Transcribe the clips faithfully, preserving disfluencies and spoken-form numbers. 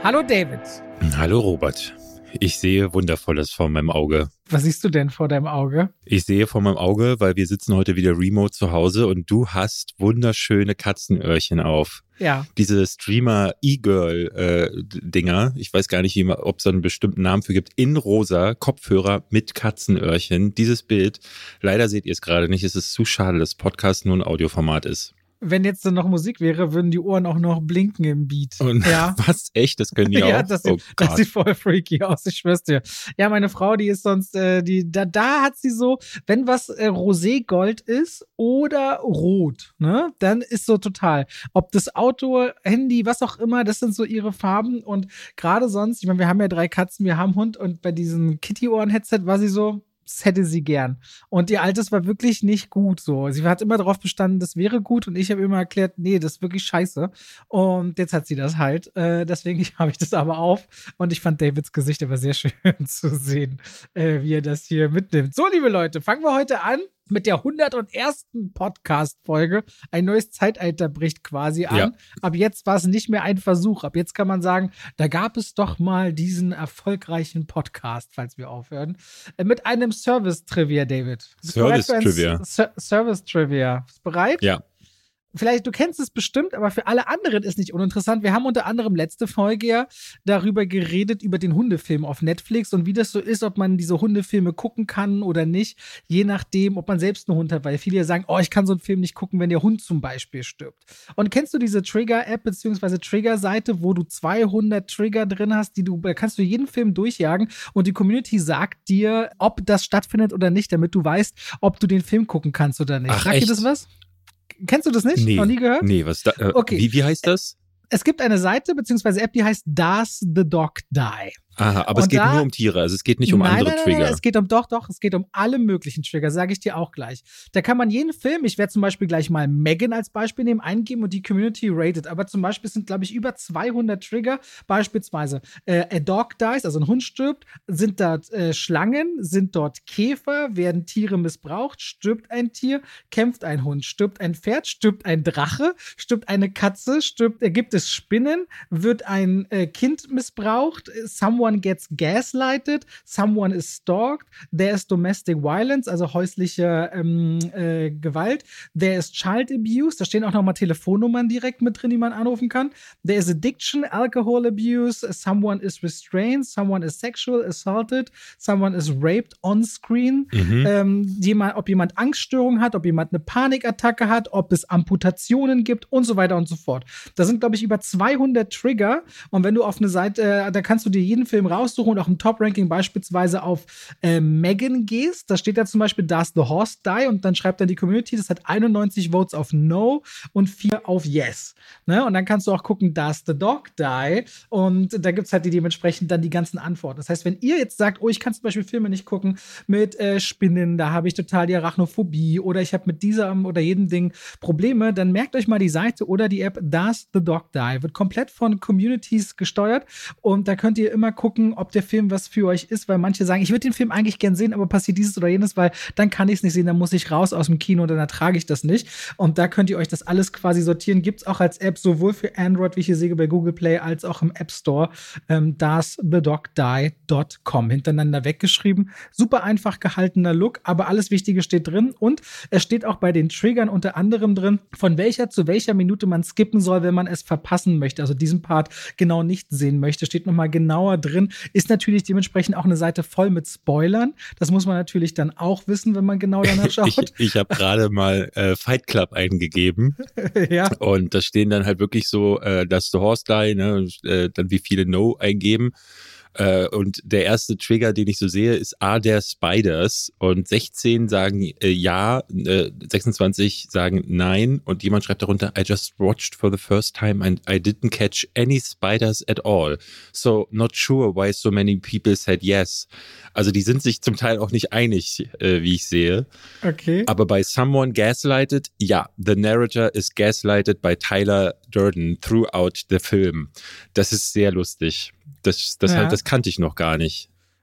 Hallo David. Hallo Robert. Ich sehe Wundervolles vor meinem Auge. Was siehst du denn vor deinem Auge? Ich sehe vor meinem Auge, weil wir sitzen heute wieder remote zu Hause und du hast wunderschöne Katzenöhrchen auf. Ja. Diese Streamer-E-Girl-Dinger, ich weiß gar nicht, ob es da einen bestimmten Namen für gibt, in rosa, Kopfhörer mit Katzenöhrchen. Dieses Bild, leider seht ihr es gerade nicht, es ist zu schade, dass Podcast nur ein Audioformat ist. Wenn jetzt dann noch Musik wäre, würden die Ohren auch noch blinken im Beat. Und ja. Was? Echt? Das können die ja, auch? Das sieht, oh das sieht voll freaky aus, ich schwör's dir. Ja, meine Frau, die ist sonst, äh, die, da, da hat sie so, wenn was äh, Roségold ist oder rot, ne, dann ist so total. Ob das Auto, Handy, was auch immer, das sind so ihre Farben. Und gerade sonst, ich meine, wir haben ja drei Katzen, wir haben einen Hund und bei diesem Kitty-Ohren-Headset war sie so, das hätte sie gern. Und ihr altes war wirklich nicht gut so. Sie hat immer darauf bestanden, das wäre gut und ich habe immer erklärt, nee, das ist wirklich scheiße. Und jetzt hat sie das halt. Äh, deswegen habe ich das aber auf. Und ich fand Davids Gesicht aber sehr schön zu sehen, äh, wie er das hier mitnimmt. So, liebe Leute, fangen wir heute an mit der hundertersten Podcast-Folge. Ein neues Zeitalter bricht quasi an. Ja. Ab jetzt war es nicht mehr ein Versuch. Ab jetzt kann man sagen, da gab es doch mal diesen erfolgreichen Podcast, falls wir aufhören, mit einem Service-Trivia, David. Service-Trivia. Service-Trivia. Bist du bereit? Ja. Vielleicht, du kennst es bestimmt, aber für alle anderen ist nicht uninteressant. Wir haben unter anderem letzte Folge ja darüber geredet, über den Hundefilm auf Netflix und wie das so ist, ob man diese Hundefilme gucken kann oder nicht, je nachdem, ob man selbst einen Hund hat, weil viele ja sagen, oh, ich kann so einen Film nicht gucken, wenn der Hund zum Beispiel stirbt. Und kennst du diese Trigger-App beziehungsweise Trigger-Seite, wo du zweihundert Trigger drin hast, die du, da kannst du jeden Film durchjagen und die Community sagt dir, ob das stattfindet oder nicht, damit du weißt, ob du den Film gucken kannst oder nicht. Ach, Sagt dir das was? Kennst du das nicht? Nee. Noch nie gehört? Nee, was da, äh, okay. wie, wie heißt das? Es gibt eine Seite bzw. App, die heißt Does the Dog Die? Aha, aber und es geht da, nur um Tiere, also es geht nicht um nein, andere nein, nein, Trigger. Nein, es geht um, doch, doch, es geht um alle möglichen Trigger, sage ich dir auch gleich. Da kann man jeden Film, ich werde zum Beispiel gleich mal Megan als Beispiel nehmen, eingeben und die Community rated. Aber zum Beispiel sind, glaube ich, über zweihundert Trigger. Beispielsweise äh, A Dog Dies, also ein Hund stirbt, sind dort äh, Schlangen, sind dort Käfer, werden Tiere missbraucht, stirbt ein Tier, kämpft ein Hund, stirbt ein Pferd, stirbt ein Drache, stirbt eine Katze, stirbt, äh, gibt es Spinnen, wird ein äh, Kind missbraucht, someone gets gas Gaslighted, someone is stalked, there is domestic violence, also häusliche ähm, äh, Gewalt, there is child abuse, da stehen auch nochmal Telefonnummern direkt mit drin, die man anrufen kann, there is addiction, alcohol abuse, someone is restrained, someone is sexual assaulted, someone is raped on screen, mhm. ähm, jemand, ob jemand Angststörungen hat, ob jemand eine Panikattacke hat, ob es Amputationen gibt und so weiter und so fort. Da sind, glaube ich, über zweihundert Trigger und wenn du auf eine Seite, äh, da kannst du dir jeden Film raussuchen und auch im Top-Ranking beispielsweise auf äh, Megan gehst, da steht da zum Beispiel Does the Horse Die und dann schreibt dann die Community, das hat einundneunzig Votes auf No und vier auf Yes. Ne? Und dann kannst du auch gucken, Does the Dog Die? Und da gibt es halt die dementsprechend dann die ganzen Antworten. Das heißt, wenn ihr jetzt sagt, oh, ich kann zum Beispiel Filme nicht gucken mit äh, Spinnen, da habe ich total die Arachnophobie oder ich habe mit diesem oder jedem Ding Probleme, dann merkt euch mal die Seite oder die App Does the Dog Die. Wird komplett von Communities gesteuert und da könnt ihr immer gucken, ob der Film was für euch ist, weil manche sagen, ich würde den Film eigentlich gern sehen, aber passiert dieses oder jenes, weil dann kann ich es nicht sehen, dann muss ich raus aus dem Kino und dann ertrage ich das nicht. Und da könnt ihr euch das alles quasi sortieren. Gibt es auch als App sowohl für Android, wie ich hier sehe, bei Google Play, als auch im App Store. Ähm, does the dog die dot com hintereinander weggeschrieben. Super einfach gehaltener Look, aber alles Wichtige steht drin und es steht auch bei den Triggern unter anderem drin, von welcher zu welcher Minute man skippen soll, wenn man es verpassen möchte, also diesen Part genau nicht sehen möchte, steht nochmal genauer drin. Ist natürlich dementsprechend auch eine Seite voll mit Spoilern. Das muss man natürlich dann auch wissen, wenn man genau danach schaut. ich ich habe gerade mal äh, Fight Club eingegeben. ja. Und da stehen dann halt wirklich so, äh, dass the Horse Die, ne, äh, dann wie viele No eingeben. Äh, und der erste Trigger, den ich so sehe, ist Are there spiders? Und sechzehn sagen äh, ja, äh, sechsundzwanzig sagen nein. Und jemand schreibt darunter, I just watched for the first time and I didn't catch any spiders at all. So not sure why so many people said yes. Also die sind sich zum Teil auch nicht einig, äh, wie ich sehe. Okay. Aber bei Someone Gaslighted, ja, the narrator is gaslighted by Tyler Durden throughout the film. Das ist sehr lustig. Das, das, ja. halt, das kannte ich noch gar nicht.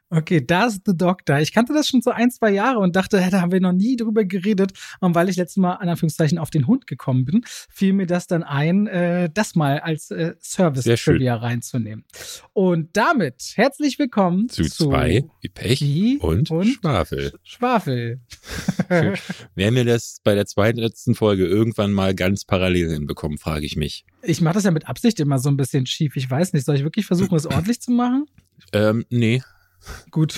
Okay, Does the Doctor. Ich kannte das schon so ein, zwei Jahre und dachte, da haben wir noch nie drüber geredet. Und weil ich letztes Mal, in Anführungszeichen, auf den Hund gekommen bin, fiel mir das dann ein, äh, das mal als äh, Service-Trivia reinzunehmen. Und damit herzlich willkommen zu, zu zwei wie Pech Wie und, und Schwafel. Schwafel. Werden wir das bei der zweiten letzten Folge irgendwann mal ganz parallel hinbekommen, frage ich mich. Ich mache das ja mit Absicht immer so ein bisschen schief. Ich weiß nicht, soll ich wirklich versuchen, es ordentlich zu machen? Ähm, nee. Gut.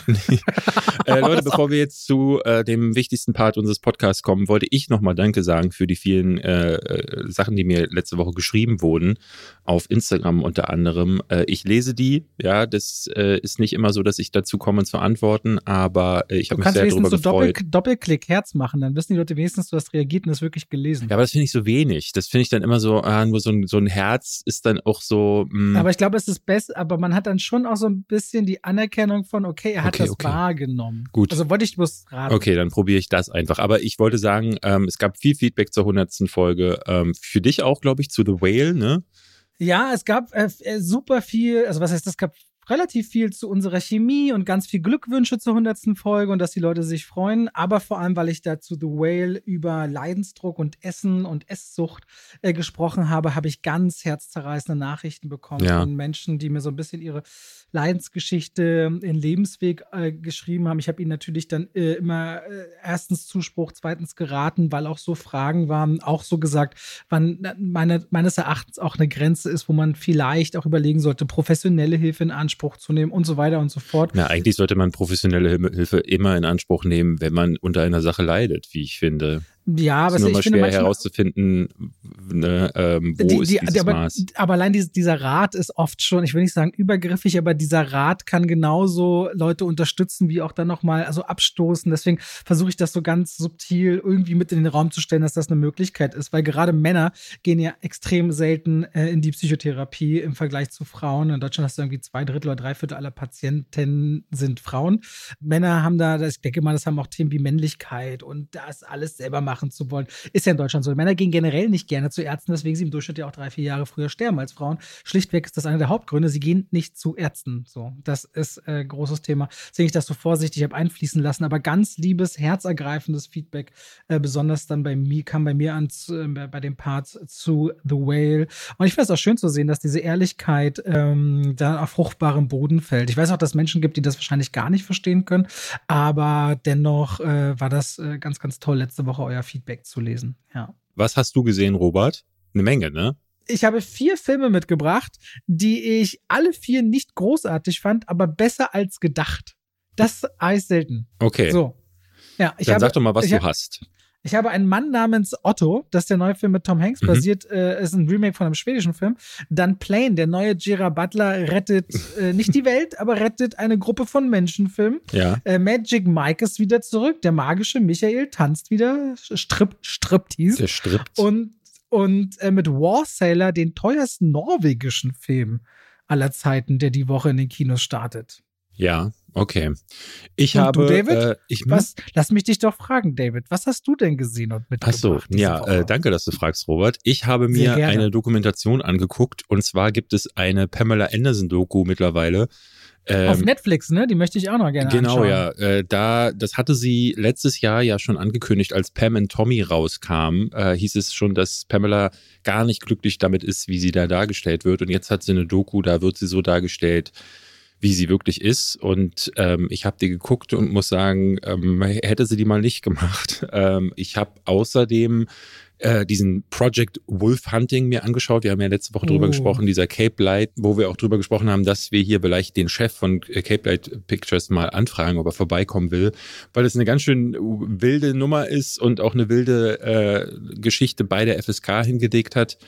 äh, Leute, bevor wir jetzt zu äh, dem wichtigsten Part unseres Podcasts kommen, wollte ich nochmal Danke sagen für die vielen äh, äh, Sachen, die mir letzte Woche geschrieben wurden, auf Instagram unter anderem. Äh, ich lese die, ja, das äh, ist nicht immer so, dass ich dazu komme zu antworten, aber äh, ich habe mich sehr darüber so gefreut. Doppel- Doppelklick Herz machen, dann wissen die Leute wenigstens, du hast reagiert und das wirklich gelesen. Ja, aber das finde ich so wenig. Das finde ich dann immer so, ah, nur so ein, so ein Herz ist dann auch so. Mh. Aber ich glaube, es ist besser, aber man hat dann schon auch so ein bisschen die Anerkennung von, okay, er hat Okay, das okay. wahrgenommen. Gut. Also wollte ich bloß raten. Okay, dann probiere ich das einfach. Aber ich wollte sagen, ähm, es gab viel Feedback zur hundertsten Folge. Ähm, für dich auch, glaube ich, zu The Whale, ne? Ja, es gab äh, super viel, also was heißt, es gab relativ viel zu unserer Chemie und ganz viel Glückwünsche zur hundertsten Folge und dass die Leute sich freuen, aber vor allem, weil ich da zu The Whale über Leidensdruck und Essen und Esssucht äh, gesprochen habe, habe ich ganz herzzerreißende Nachrichten bekommen Ja. von Menschen, die mir so ein bisschen ihre Leidensgeschichte, ihren Lebensweg äh, geschrieben haben. Ich habe ihnen natürlich dann äh, immer äh, erstens Zuspruch, zweitens geraten, weil auch so Fragen waren, auch so gesagt, wann meine, meines Erachtens auch eine Grenze ist, wo man vielleicht auch überlegen sollte, professionelle Hilfe in Anspruch zu nehmen und so weiter und so fort. Na, eigentlich sollte man professionelle Hil- Hilfe immer in Anspruch nehmen, wenn man unter einer Sache leidet, wie ich finde. Ja, aber es ist nur ich mal finde schwer manchmal, herauszufinden, ne, ähm, wo die, ist die, dieses die, aber, Maß. aber allein dies, dieser Rat ist oft schon, ich will nicht sagen übergriffig, aber dieser Rat kann genauso Leute unterstützen, wie auch dann nochmal, also abstoßen. Deswegen versuche ich das so ganz subtil irgendwie mit in den Raum zu stellen, dass das eine Möglichkeit ist, weil gerade Männer gehen ja extrem selten äh, in die Psychotherapie im Vergleich zu Frauen. In Deutschland hast du irgendwie zwei Drittel oder drei Viertel aller Patienten sind Frauen. Männer haben da, ich denke mal, das haben auch Themen wie Männlichkeit und das alles selber machen zu wollen. Ist ja in Deutschland so. Männer gehen generell nicht gerne zu Ärzten, weswegen sie im Durchschnitt ja auch drei, vier Jahre früher sterben als Frauen. Schlichtweg ist das einer der Hauptgründe. Sie gehen nicht zu Ärzten. So, das ist ein äh, großes Thema. Deswegen ich das so vorsichtig habe einfließen lassen. Aber ganz liebes, herzergreifendes Feedback, äh, besonders dann bei mir, kam bei mir an zu, äh, bei dem Part zu The Whale. Und ich finde es auch schön zu sehen, dass diese Ehrlichkeit ähm, da auf fruchtbarem Boden fällt. Ich weiß auch, dass es Menschen gibt, die das wahrscheinlich gar nicht verstehen können. Aber dennoch äh, war das äh, ganz, ganz toll, letzte Woche euer Feedback zu lesen. Ja. Was hast du gesehen, Robert? Eine Menge, ne? Ich habe vier Filme mitgebracht, die ich alle vier nicht großartig fand, aber besser als gedacht. Das heißt selten. Okay. So. Ja, ich Dann habe, sag doch mal, was ich du hab, hast. Ich habe einen Mann namens Otto, das ist der neue Film mit Tom Hanks, Mhm. basiert, äh, ist ein Remake von einem schwedischen Film. Dann Plane, der neue Gerard Butler, rettet äh, nicht die Welt, aber rettet eine Gruppe von Menschenfilmen. Ja. Äh, Magic Mike ist wieder zurück, der magische Michael tanzt wieder, Strip, Striptease. Der strippt. Und, und äh, mit War Sailor den teuersten norwegischen Film aller Zeiten, der die Woche in den Kinos startet. Ja, okay. Ich Und habe. du, David? Äh, ich, Was, lass mich dich doch fragen, David. Was hast du denn gesehen und Ach mitgebracht? so, diese ja, Woche? äh, danke, dass du fragst, Robert. Ich habe Sehr mir gerne. eine Dokumentation angeguckt und zwar gibt es eine Pamela Anderson-Doku mittlerweile. Ähm, Auf Netflix, ne? Die möchte ich auch noch gerne Genau, anschauen. ja. Äh, da, das hatte sie letztes Jahr ja schon angekündigt, als Pam and Tommy rauskam, äh, hieß es schon, dass Pamela gar nicht glücklich damit ist, wie sie da dargestellt wird. Und jetzt hat sie eine Doku, da wird sie so dargestellt, wie sie wirklich ist. Und ähm, ich habe die geguckt und muss sagen, ähm, hätte sie die mal nicht gemacht. Ähm, ich habe außerdem äh, diesen Project Wolf Hunting mir angeschaut. Wir haben ja letzte Woche Oh. drüber gesprochen, dieser Cape Light, wo wir auch drüber gesprochen haben, dass wir hier vielleicht den Chef von äh, Cape Light Pictures mal anfragen, ob er vorbeikommen will, weil es eine ganz schön wilde Nummer ist und auch eine wilde äh, Geschichte bei der F S K hingedickt hat.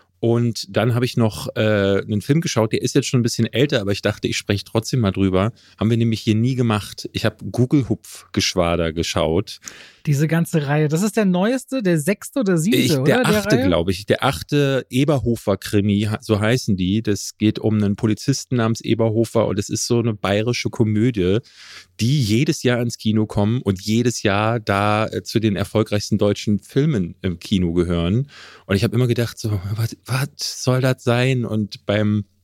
Und dann habe ich noch äh, einen Film geschaut, der ist jetzt schon ein bisschen älter, aber ich dachte, ich spreche trotzdem mal drüber. Haben wir nämlich hier nie gemacht. Ich habe Google-Hupf-Geschwader geschaut. Diese ganze Reihe. Das ist der neueste, der sechste oder siebte, Ich, oder? der achte, Reihe? glaube ich. Der achte Eberhofer-Krimi, so heißen die. Das geht um einen Polizisten namens Eberhofer und es ist so eine bayerische Komödie, die jedes Jahr ins Kino kommen und jedes Jahr da äh, zu den erfolgreichsten deutschen Filmen im Kino gehören. Und ich habe immer gedacht, so, was, was soll das sein? Und beim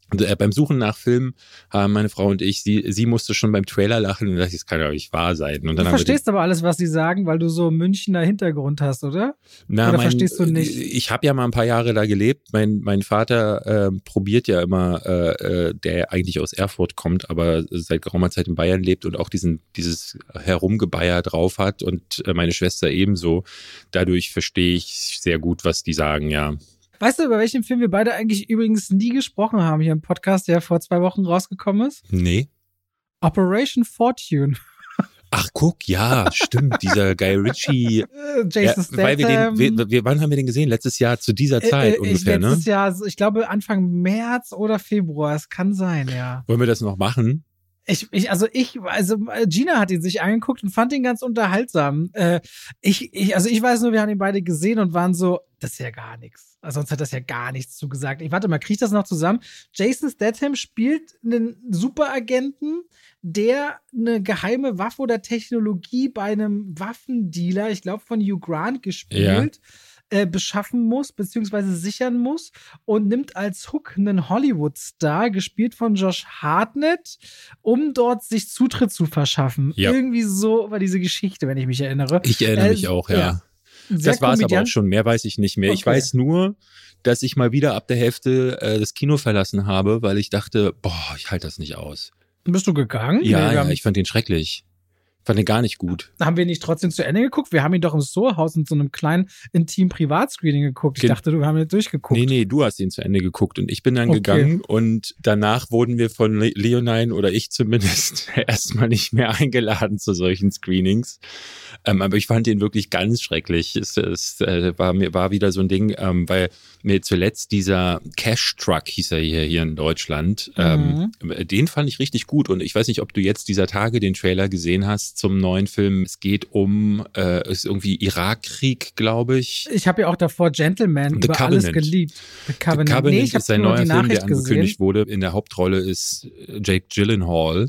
Und, äh, beim Suchen nach Filmen haben meine Frau und ich, sie, sie musste schon beim Trailer lachen und dachte, das kann ja nicht wahr sein. Und dann du haben verstehst wir den, aber alles, was sie sagen, weil du so Münchner Hintergrund hast, oder? na, oder mein, verstehst du nicht? Ich habe ja mal ein paar Jahre da gelebt. Mein, mein Vater äh, probiert ja immer, äh, äh, der eigentlich aus Erfurt kommt, aber seit geraumer Zeit in Bayern lebt und auch diesen dieses Herumgebeier drauf hat und äh, meine Schwester ebenso. Dadurch verstehe ich sehr gut, was die sagen, ja. Weißt du, über welchen Film wir beide eigentlich übrigens nie gesprochen haben hier im Podcast, der vor zwei Wochen rausgekommen ist? Nee. Operation Fortune. Ach, guck, ja, stimmt, dieser Guy Ritchie. Jason ja, Statham. weil wir den, wir, wir, wann haben wir den gesehen? Letztes Jahr zu dieser Zeit äh, äh, ungefähr, letztes ne? Letztes Jahr, ich glaube Anfang März oder Februar, es kann sein, ja. Wollen wir das noch machen? Ich, ich, also ich, also Gina hat ihn sich angeguckt und fand ihn ganz unterhaltsam. Äh, ich, ich, also ich weiß nur, wir haben ihn beide gesehen und waren so, das ist ja gar nichts. Also sonst hat das ja gar nichts zugesagt. Ich warte mal, krieg ich das noch zusammen? Jason Statham spielt einen Superagenten, der eine geheime Waffe oder Technologie bei einem Waffendealer, ich glaube von Hugh Grant gespielt, ja. Äh, beschaffen muss, beziehungsweise sichern muss und nimmt als Hook einen Hollywood-Star, gespielt von Josh Hartnett, um dort sich Zutritt zu verschaffen. Ja. Irgendwie so war diese Geschichte, wenn ich mich erinnere. Ich erinnere äh, mich auch, ja. ja. Das war es aber auch schon, mehr weiß ich nicht mehr. Okay. Ich weiß nur, dass ich mal wieder ab der Hälfte äh, das Kino verlassen habe, weil ich dachte, boah, ich halte das nicht aus. Bist du gegangen? Ja, nee, ja, ich fand den schrecklich. Fand den gar nicht gut. Haben wir nicht trotzdem zu Ende geguckt? Wir haben ihn doch im Soho-Haus in so einem kleinen intimen Privatscreening geguckt. Ich Gen- dachte, wir haben ihn durchgeguckt. Nee, nee, du hast ihn zu Ende geguckt und ich bin dann okay. gegangen und danach wurden wir von Le- Leonine oder ich zumindest erstmal nicht mehr eingeladen zu solchen Screenings. Ähm, aber ich fand den wirklich ganz schrecklich. Es, es äh, war mir war wieder so ein Ding, ähm, weil mir zuletzt dieser Cash Truck hieß er hier, hier in Deutschland. Mhm. Ähm, den fand ich richtig gut und ich weiß nicht, ob du jetzt dieser Tage den Trailer gesehen hast zum neuen Film. Es geht um, äh, ist irgendwie Irakkrieg, glaube ich. Ich habe ja auch davor Gentleman The über Covenant. alles geliebt. The Covenant, The Covenant nee, ist sein neuer Film, der angekündigt gesehen. wurde. In der Hauptrolle ist Jake Gyllenhaal.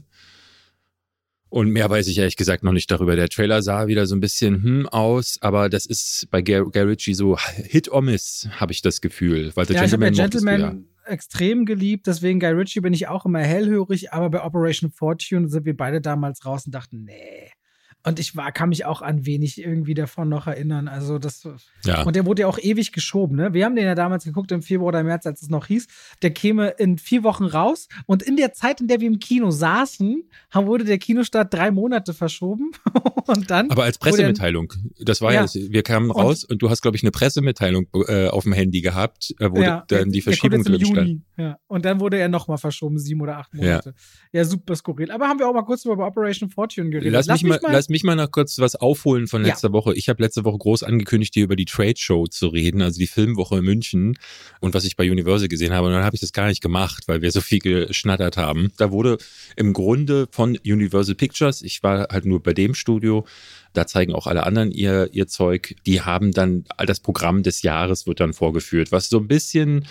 Und mehr weiß ich ehrlich gesagt noch nicht darüber. Der Trailer sah wieder so ein bisschen hm aus, aber das ist bei Guy Ritchie so Hit or Miss, habe ich das Gefühl. Weil The ja, Gentleman, ich habe ja Gentleman extrem geliebt, deswegen Guy Ritchie bin ich auch immer hellhörig, aber bei Operation Fortune sind wir beide damals raus und dachten, nee. Und ich war, kann mich auch an wenig irgendwie davon noch erinnern. Also das ja. Und der wurde ja auch ewig geschoben, ne? Wir haben den ja damals geguckt im Februar oder März, als es noch hieß. Der käme in vier Wochen raus. Und in der Zeit, in der wir im Kino saßen, wurde der Kinostart drei Monate verschoben. Und dann. Aber als Pressemitteilung. Das war ja, ja wir kamen raus und, und du hast, glaube ich, eine Pressemitteilung äh, auf dem Handy gehabt, äh, wo ja, dann die Verschiebung drin stand. Ja. Und dann wurde er nochmal verschoben, sieben oder acht Monate. Ja. ja, super skurril. Aber haben wir auch mal kurz über Operation Fortune geredet. Lass, lass mich, mich mal, lass mich mal noch kurz was aufholen von letzter ja. Woche. Ich habe letzte Woche groß angekündigt, hier über die Trade Show zu reden, also die Filmwoche in München und was ich bei Universal gesehen habe. Und dann habe ich das gar nicht gemacht, weil wir so viel geschnattert haben. Da wurde im Grunde von Universal Pictures, ich war halt nur bei dem Studio, da zeigen auch alle anderen ihr, ihr Zeug, die haben dann, das Programm des Jahres wird dann vorgeführt, was so ein bisschen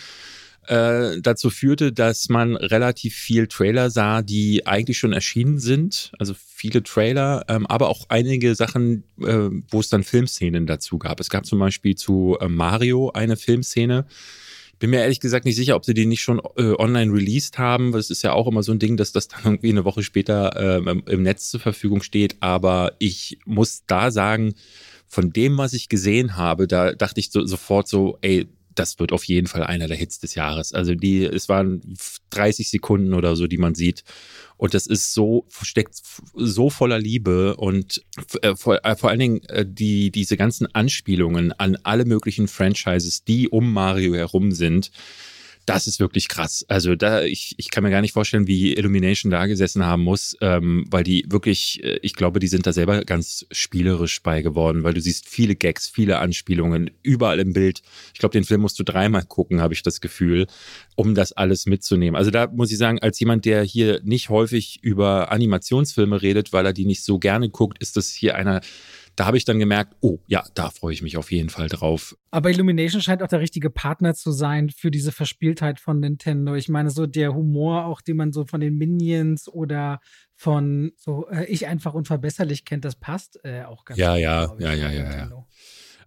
äh, dazu führte, dass man relativ viel Trailer sah, die eigentlich schon erschienen sind, also viele Trailer, ähm, aber auch einige Sachen, äh, wo es dann Filmszenen dazu gab. Es gab zum Beispiel zu äh, Mario eine Filmszene. Bin mir ehrlich gesagt nicht sicher, ob sie die nicht schon äh, online released haben, weil es ist ja auch immer so ein Ding, dass das dann irgendwie eine Woche später äh, im Netz zur Verfügung steht, aber ich muss da sagen, von dem, was ich gesehen habe, da dachte ich so, sofort so, ey, das wird auf jeden Fall einer der Hits des Jahres. Also die, es waren dreißig Sekunden oder so, die man sieht. Und das ist so, steckt so voller Liebe und äh, vor, äh, vor allen Dingen äh, die, diese ganzen Anspielungen an alle möglichen Franchises, die um Mario herum sind. Das ist wirklich krass. Also da, ich, ich kann mir gar nicht vorstellen, wie Illumination da gesessen haben muss, ähm, weil die wirklich, ich glaube, die sind da selber ganz spielerisch bei geworden, weil du siehst viele Gags, viele Anspielungen, überall im Bild. Ich glaube, den Film musst du dreimal gucken, habe ich das Gefühl, um das alles mitzunehmen. Also da muss ich sagen, als jemand, der hier nicht häufig über Animationsfilme redet, weil er die nicht so gerne guckt, ist das hier einer. Da habe ich dann gemerkt, oh ja, da freue ich mich auf jeden Fall drauf. Aber Illumination scheint auch der richtige Partner zu sein für diese Verspieltheit von Nintendo. Ich meine, so der Humor auch, den man so von den Minions oder von so äh, Ich einfach unverbesserlich kennt, das passt äh, auch ganz ja, gut. Ja, ja, ja, ja, ja.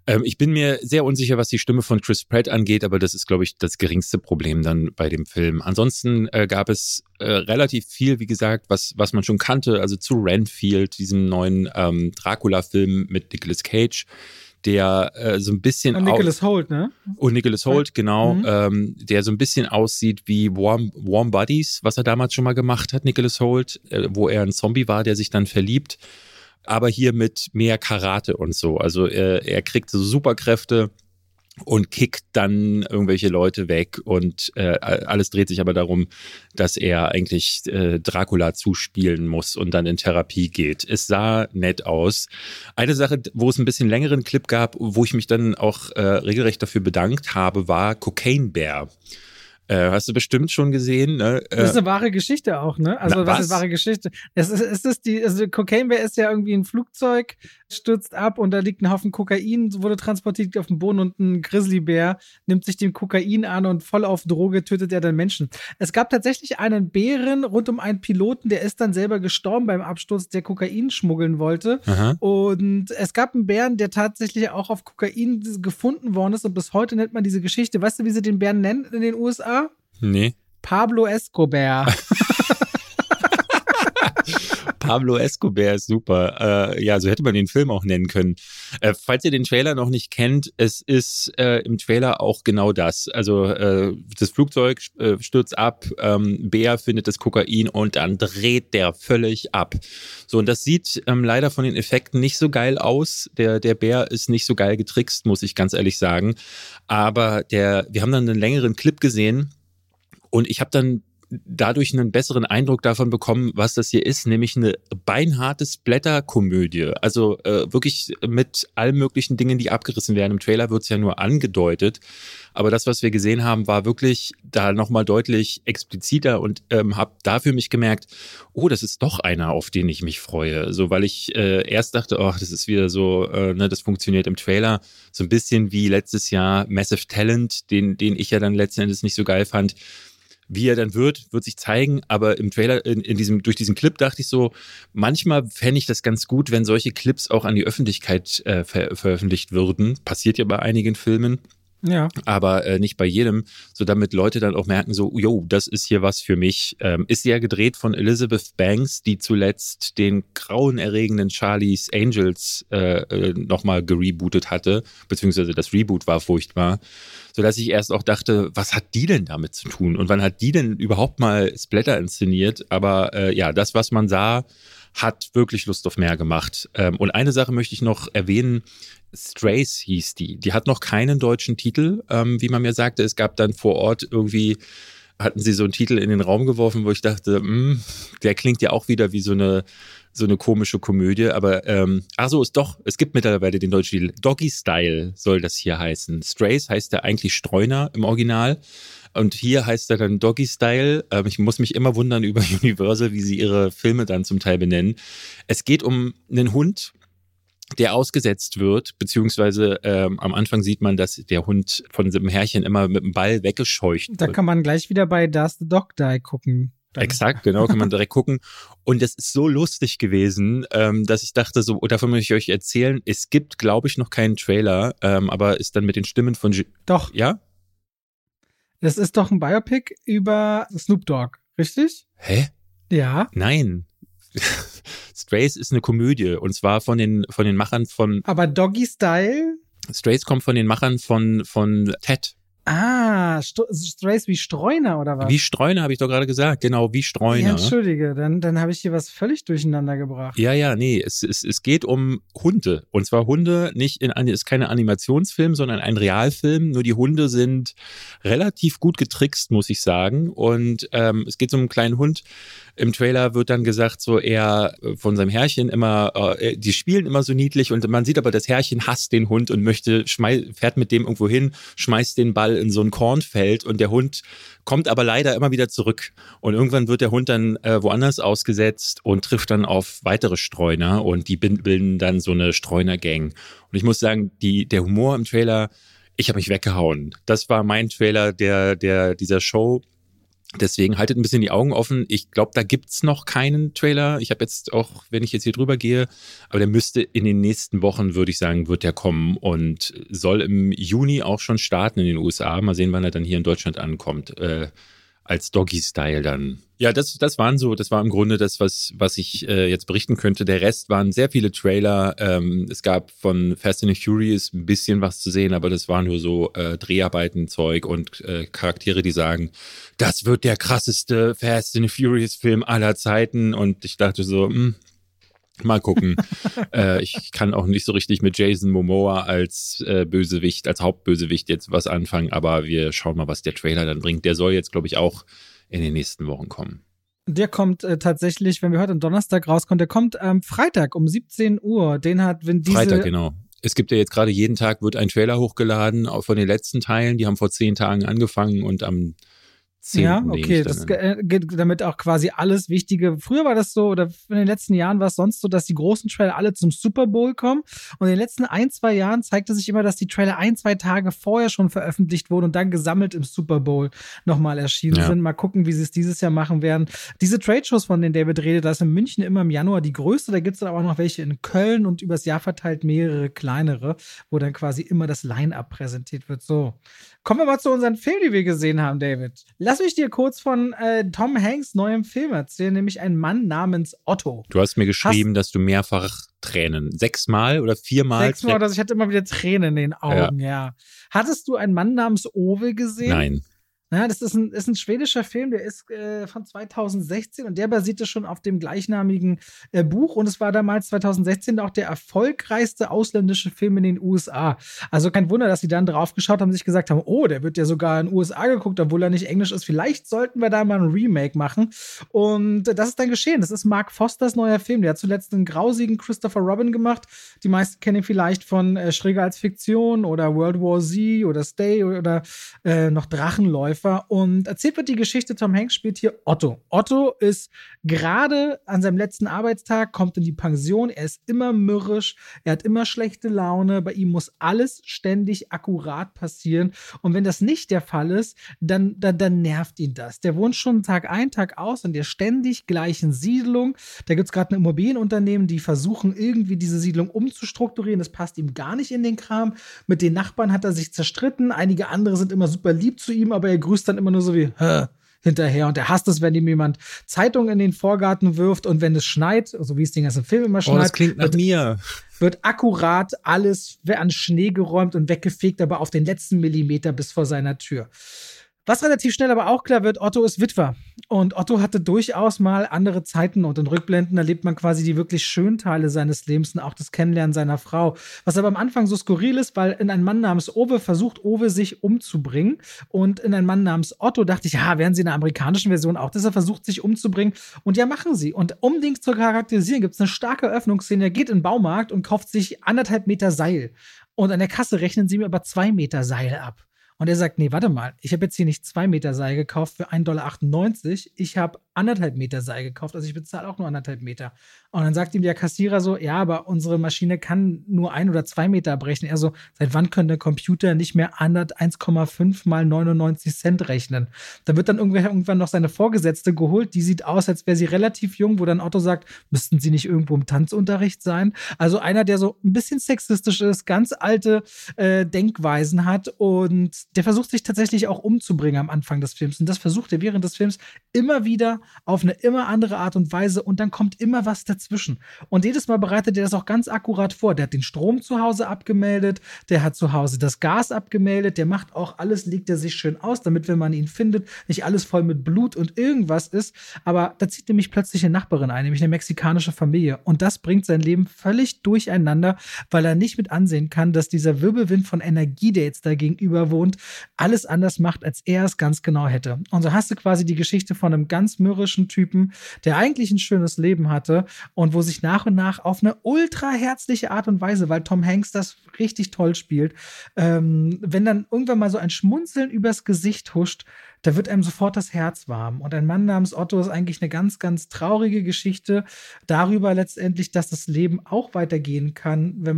Ähm, ich bin mir sehr unsicher, was die Stimme von Chris Pratt angeht, aber das ist, glaube ich, das geringste Problem dann bei dem Film. Ansonsten äh, gab es äh, relativ viel, wie gesagt, was, was man schon kannte, also zu Renfield, diesem neuen ähm, Dracula-Film mit Nicolas Cage, der äh, so ein bisschen... Und Nicholas Hoult, ne? Und Nicholas Hoult, genau, Mhm. ähm, der so ein bisschen aussieht wie Warm, Warm Bodies, was er damals schon mal gemacht hat, Nicholas Hoult, äh, wo er ein Zombie war, der sich dann verliebt. Aber hier mit mehr Karate und so. Also er, er kriegt so Superkräfte und kickt dann irgendwelche Leute weg und äh, alles dreht sich aber darum, dass er eigentlich äh, Dracula zuspielen muss und dann in Therapie geht. Es sah nett aus. Eine Sache, wo es ein bisschen längeren Clip gab, wo ich mich dann auch äh, regelrecht dafür bedankt habe, war Cocaine Bear. Äh, hast du bestimmt schon gesehen, ne? Das ist eine wahre Geschichte auch, ne? Also, Na, was? was? ist wahre Geschichte? Es ist, es ist die, also Cocaine Bear ist ja irgendwie ein Flugzeug, stürzt ab und da liegt ein Haufen Kokain, wurde transportiert auf dem Boden und ein Grizzlybär nimmt sich dem Kokain an und voll auf Droge tötet er dann Menschen. Es gab tatsächlich einen Bären rund um einen Piloten, der ist dann selber gestorben beim Absturz, der Kokain schmuggeln wollte. Aha. Und es gab einen Bären, der tatsächlich auch auf Kokain gefunden worden ist und bis heute nennt man diese Geschichte. Weißt du, wie sie den Bären nennen in den U S A? Nee. Pablo Escobar. Pablo Escobar ist super. Äh, ja, so hätte man den Film auch nennen können. Äh, falls ihr den Trailer noch nicht kennt, es ist äh, im Trailer auch genau das. Also äh, das Flugzeug äh, stürzt ab, ähm, Bär findet das Kokain und dann dreht der völlig ab. So, und das sieht ähm, leider von den Effekten nicht so geil aus. Der, der Bär ist nicht so geil getrickst, muss ich ganz ehrlich sagen. Aber der, wir haben dann einen längeren Clip gesehen und ich habe dann dadurch einen besseren Eindruck davon bekommen, was das hier ist, nämlich eine beinharte Splatter-Komödie. Also äh, wirklich mit allen möglichen Dingen, die abgerissen werden. Im Trailer wird es ja nur angedeutet. Aber das, was wir gesehen haben, war wirklich da nochmal deutlich expliziter und ähm, habe da für mich gemerkt, oh, das ist doch einer, auf den ich mich freue. So, weil ich äh, erst dachte, oh, das ist wieder so, äh, ne, das funktioniert im Trailer. So ein bisschen wie letztes Jahr Massive Talent, den, den ich ja dann letzten Endes nicht so geil fand. Wie er dann wird, wird sich zeigen, aber im Trailer, in, in diesem, durch diesen Clip dachte ich so, manchmal fände ich das ganz gut, wenn solche Clips auch an die Öffentlichkeit äh, ver- veröffentlicht würden. Passiert ja bei einigen Filmen. Ja. Aber äh, nicht bei jedem, so damit Leute dann auch merken, so, jo, das ist hier was für mich. Ähm, ist ja gedreht von Elizabeth Banks, die zuletzt den grauenerregenden Charlie's Angels äh, äh, nochmal gerebootet hatte, beziehungsweise das Reboot war furchtbar, sodass ich erst auch dachte, was hat die denn damit zu tun? Und wann hat die denn überhaupt mal Splatter inszeniert? Aber äh, ja, das, was man sah, hat wirklich Lust auf mehr gemacht. Ähm, und eine Sache möchte ich noch erwähnen, Strays hieß die. Die hat noch keinen deutschen Titel, ähm, wie man mir sagte. Es gab dann vor Ort irgendwie, hatten sie so einen Titel in den Raum geworfen, wo ich dachte, mh, der klingt ja auch wieder wie so eine so eine komische Komödie. Aber, ähm, ach so, ist doch, es gibt mittlerweile den deutschen Titel. Doggy Style soll das hier heißen. Strays heißt ja eigentlich Streuner im Original. Und hier heißt er dann Doggy Style. Ähm, ich muss mich immer wundern über Universal, wie sie ihre Filme dann zum Teil benennen. Es geht um einen Hund, der ausgesetzt wird, beziehungsweise ähm, am Anfang sieht man, dass der Hund von diesem Herrchen immer mit dem Ball weggescheucht wird. Da kann man gleich wieder bei Does the Dog Die gucken. Dann. Exakt, genau, kann man direkt gucken. Und das ist so lustig gewesen, ähm, dass ich dachte, so, davon möchte ich euch erzählen. Es gibt, glaube ich, noch keinen Trailer, ähm, aber ist dann mit den Stimmen von... G- Doch. Ja? Das ist doch ein Biopic über Snoop Dogg, richtig? Hä? Ja. Nein. Strays ist eine Komödie und zwar von den von den Machern von Aber Doggy Style? Strays kommt von den Machern von von Ted. Ah, St- Strays wie Streuner oder was? Wie Streuner habe ich doch gerade gesagt, genau, wie Streuner. Ja, entschuldige, dann, dann habe ich hier was völlig durcheinander gebracht. Ja, ja, nee, es, es, es geht um Hunde. Und zwar Hunde, nicht in es ist keine Animationsfilm, sondern ein Realfilm. Nur die Hunde sind relativ gut getrickst, muss ich sagen. Und ähm, es geht um einen kleinen Hund. Im Trailer wird dann gesagt, so er von seinem Herrchen immer, äh, die spielen immer so niedlich und man sieht aber, das Herrchen hasst den Hund und möchte, schmeiß, fährt mit dem irgendwo hin, schmeißt den Ball in so ein Kornfeld und der Hund kommt aber leider immer wieder zurück. Und irgendwann wird der Hund dann äh, woanders ausgesetzt und trifft dann auf weitere Streuner und die bilden dann so eine Streuner-Gang. Und ich muss sagen, die, der Humor im Trailer, ich habe mich weggehauen. Das war mein Trailer der, der, dieser Show. Deswegen haltet ein bisschen die Augen offen. Ich glaube, da gibt's noch keinen Trailer. Ich habe jetzt auch, wenn ich jetzt hier drüber gehe, aber der müsste in den nächsten Wochen, würde ich sagen, wird der kommen und soll im Juni auch schon starten in den U S A. Mal sehen, wann er dann hier in Deutschland ankommt. Äh, als Doggy-Style dann. Ja, das, das waren so, das war im Grunde das, was, was ich äh, jetzt berichten könnte. Der Rest waren sehr viele Trailer. Ähm, es gab von Fast and the Furious ein bisschen was zu sehen, aber das war nur so äh, Dreharbeiten-Zeug und äh, Charaktere, die sagen, das wird der krasseste Fast and the Furious-Film aller Zeiten. Und ich dachte so, mh, mal gucken. äh, ich kann auch nicht so richtig mit Jason Momoa als äh, Bösewicht, als Hauptbösewicht jetzt was anfangen, aber wir schauen mal, was der Trailer dann bringt. Der soll jetzt, glaube ich, auch in den nächsten Wochen kommen. Der kommt äh, tatsächlich, wenn wir heute am Donnerstag rauskommen, der kommt am ähm, Freitag um siebzehn Uhr. Den hat Vin Diesel. Freitag, genau. Es gibt ja jetzt gerade jeden Tag wird ein Trailer hochgeladen, auch von den letzten Teilen. Die haben vor zehn Tagen angefangen und am Ja, okay, das geht damit auch quasi alles Wichtige. Früher war das so, oder in den letzten Jahren war es sonst so, dass die großen Trailer alle zum Super Bowl kommen. Und in den letzten ein, zwei Jahren zeigte sich immer, dass die Trailer ein, zwei Tage vorher schon veröffentlicht wurden und dann gesammelt im Super Bowl nochmal erschienen ja. sind. Mal gucken, wie sie es dieses Jahr machen werden. Diese Trade-Shows, von denen David redet, da ist in München immer im Januar die größte. Da gibt es dann aber auch noch welche in Köln und übers Jahr verteilt mehrere kleinere, wo dann quasi immer das Line-Up präsentiert wird. So, kommen wir mal zu unseren Filmen, die wir gesehen haben, David. Lass mich dir kurz von äh, Tom Hanks' neuem Film erzählen, nämlich Ein Mann namens Otto. Du hast mir geschrieben, hast, dass du mehrfach Tränen, sechsmal oder viermal? Sechsmal, also ich hatte immer wieder Tränen in den Augen, ja. ja. Hattest du Ein Mann namens Ove gesehen? Nein. Ja, das ist ein, ist ein schwedischer Film, der ist äh, von zweitausendsechzehn und der basierte schon auf dem gleichnamigen äh, Buch und es war damals zweitausendsechzehn auch der erfolgreichste ausländische Film in den U S A. Also kein Wunder, dass sie dann drauf geschaut haben und sich gesagt haben, oh, der wird ja sogar in den U S A geguckt, obwohl er nicht Englisch ist. Vielleicht sollten wir da mal ein Remake machen. Und das ist dann geschehen. Das ist Mark Fosters neuer Film. Der hat zuletzt einen grausigen Christopher Robin gemacht. Die meisten kennen ihn vielleicht von äh, Schräger als Fiktion oder World War Z oder Stay oder äh, noch Drachenläufer. Und erzählt wird die Geschichte, Tom Hanks spielt hier Otto. Otto ist gerade an seinem letzten Arbeitstag, kommt in die Pension, er ist immer mürrisch, er hat immer schlechte Laune, bei ihm muss alles ständig akkurat passieren. Und wenn das nicht der Fall ist, dann, dann, dann nervt ihn das. Der wohnt schon Tag ein, Tag aus in der ständig gleichen Siedlung. Da gibt es gerade ein Immobilienunternehmen, die versuchen irgendwie diese Siedlung umzustrukturieren. Das passt ihm gar nicht in den Kram. Mit den Nachbarn hat er sich zerstritten. Einige andere sind immer super lieb zu ihm, aber er grüßt dann immer nur so wie Hä? hinterher und er hasst es, wenn ihm jemand Zeitung in den Vorgarten wirft und wenn es schneit, so wie es den ganzen Film immer schneit. Oh, das klingt nach wird, mir. Wird akkurat alles an Schnee geräumt und weggefegt, aber auf den letzten Millimeter bis vor seiner Tür. Was relativ schnell aber auch klar wird, Otto ist Witwer. Und Otto hatte durchaus mal andere Zeiten und in Rückblenden erlebt man quasi die wirklich schönen Teile seines Lebens und auch das Kennenlernen seiner Frau. Was aber am Anfang so skurril ist, weil in Ein Mann namens Ove versucht Ove sich umzubringen und in Ein Mann namens Otto dachte ich, ja, werden sie in der amerikanischen Version auch, dass er versucht sich umzubringen und ja, machen sie. Und um Dings zu charakterisieren, gibt es eine starke Öffnungsszene, er geht in den Baumarkt und kauft sich anderthalb Meter Seil und an der Kasse rechnen sie ihm aber zwei Meter Seil ab. Und er sagt, nee, warte mal, ich habe jetzt hier nicht zwei Meter Seil gekauft für ein Dollar achtundneunzig, ich habe anderthalb Meter Seil gekauft, also ich bezahle auch nur anderthalb Meter. Und dann sagt ihm der Kassierer so, ja, aber unsere Maschine kann nur ein oder zwei Meter abrechnen. Er so, seit wann können der Computer nicht mehr eins Komma fünf mal neunundneunzig Cent rechnen? Da wird dann irgendwann noch seine Vorgesetzte geholt, die sieht aus, als wäre sie relativ jung, wo dann Otto sagt, müssten sie nicht irgendwo im Tanzunterricht sein? Also einer, der so ein bisschen sexistisch ist, ganz alte äh, Denkweisen hat und der versucht sich tatsächlich auch umzubringen am Anfang des Films. Und das versucht er während des Films immer wieder auf eine immer andere Art und Weise und dann kommt immer was dazwischen. Und jedes Mal bereitet er das auch ganz akkurat vor. Der hat den Strom zu Hause abgemeldet, der hat zu Hause das Gas abgemeldet, der macht auch alles, legt er sich schön aus, damit, wenn man ihn findet, nicht alles voll mit Blut und irgendwas ist. Aber da zieht nämlich plötzlich eine Nachbarin ein, nämlich eine mexikanische Familie. Und das bringt sein Leben völlig durcheinander, weil er nicht mit ansehen kann, dass dieser Wirbelwind von Energie, der jetzt da gegenüber wohnt, alles anders macht, als er es ganz genau hätte. Und so hast du quasi die Geschichte von einem ganz mürrischen Typen, der eigentlich ein schönes Leben hatte und wo sich nach und nach auf eine ultra herzliche Art und Weise, weil Tom Hanks das richtig toll spielt, ähm, wenn dann irgendwann mal so ein Schmunzeln übers Gesicht huscht, da wird einem sofort das Herz warm. Und Ein Mann namens Otto ist eigentlich eine ganz, ganz traurige Geschichte darüber letztendlich, dass das Leben auch weitergehen kann, wenn man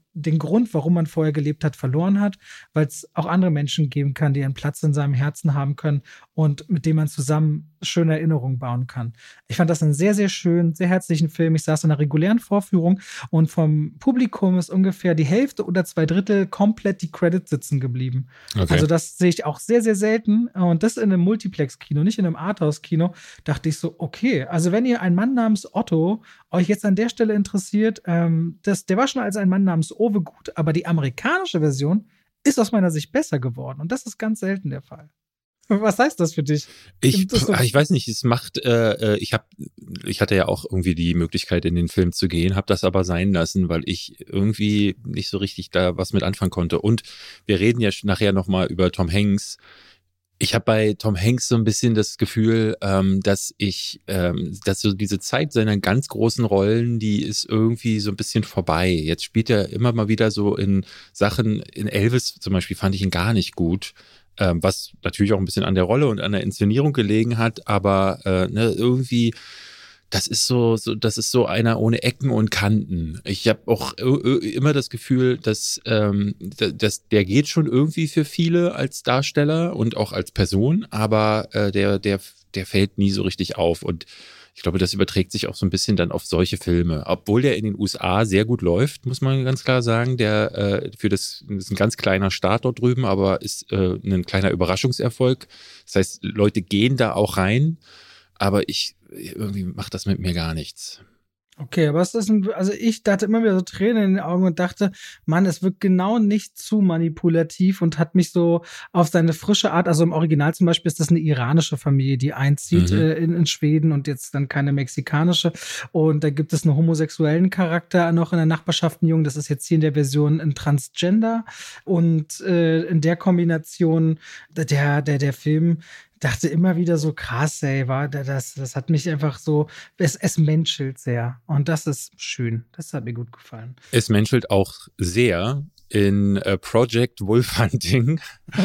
den Grund, warum man vorher gelebt hat, verloren hat, weil es auch andere Menschen geben kann, die einen Platz in seinem Herzen haben können und mit denen man zusammen schöne Erinnerungen bauen kann. Ich fand das einen sehr, sehr schönen, sehr herzlichen Film. Ich saß in einer regulären Vorführung und vom Publikum ist ungefähr die Hälfte oder zwei Drittel komplett die Credits sitzen geblieben. Okay. Also das sehe ich auch sehr, sehr selten. Und das in einem Multiplex-Kino, nicht in einem Arthouse-Kino, dachte ich so, okay, also wenn ihr einen Mann namens Otto euch jetzt an der Stelle interessiert, ähm, das, der war schon als ein Mann namens Ove gut, aber die amerikanische Version ist aus meiner Sicht besser geworden. Und das ist ganz selten der Fall. Was heißt das für dich? Ich, so? ich weiß nicht, es macht, äh, ich habe, ich hatte ja auch irgendwie die Möglichkeit, in den Film zu gehen, habe das aber sein lassen, weil ich irgendwie nicht so richtig da was mit anfangen konnte. Und wir reden ja nachher nochmal über Tom Hanks. Ich habe bei Tom Hanks so ein bisschen das Gefühl, ähm, dass ich, ähm, dass so diese Zeit seiner ganz großen Rollen, die ist irgendwie so ein bisschen vorbei. Jetzt spielt er immer mal wieder so in Sachen, in Elvis zum Beispiel fand ich ihn gar nicht gut. Ähm, was natürlich auch ein bisschen an der Rolle und an der Inszenierung gelegen hat, aber äh, ne, irgendwie, das ist so, so, das ist so einer ohne Ecken und Kanten. Ich habe auch immer das Gefühl, dass, ähm, dass der geht schon irgendwie für viele als Darsteller und auch als Person, aber äh, der, der, der fällt nie so richtig auf. Und ich glaube, das überträgt sich auch so ein bisschen dann auf solche Filme. Obwohl der in den U S A sehr gut läuft, muss man ganz klar sagen. Der äh, für das, das ist ein ganz kleiner Start dort drüben, aber ist äh, ein kleiner Überraschungserfolg. Das heißt, Leute gehen da auch rein, aber ich irgendwie macht das mit mir gar nichts. Okay, aber es ist ein, also ich hatte immer wieder so Tränen in den Augen und dachte, Mann, es wirkt genau nicht zu manipulativ und hat mich so auf seine frische Art, also im Original zum Beispiel ist das eine iranische Familie, die einzieht mhm. äh, in, in Schweden und jetzt dann keine mexikanische und da gibt es einen homosexuellen Charakter noch in der Nachbarschaft, einen Jungen, das ist jetzt hier in der Version ein Transgender und äh, in der Kombination der, der, der Film dachte immer wieder so krass, ey, war das, das hat mich einfach so, es, es menschelt sehr und das ist schön, das hat mir gut gefallen. Es menschelt auch sehr in äh, Project Wolf Hunting.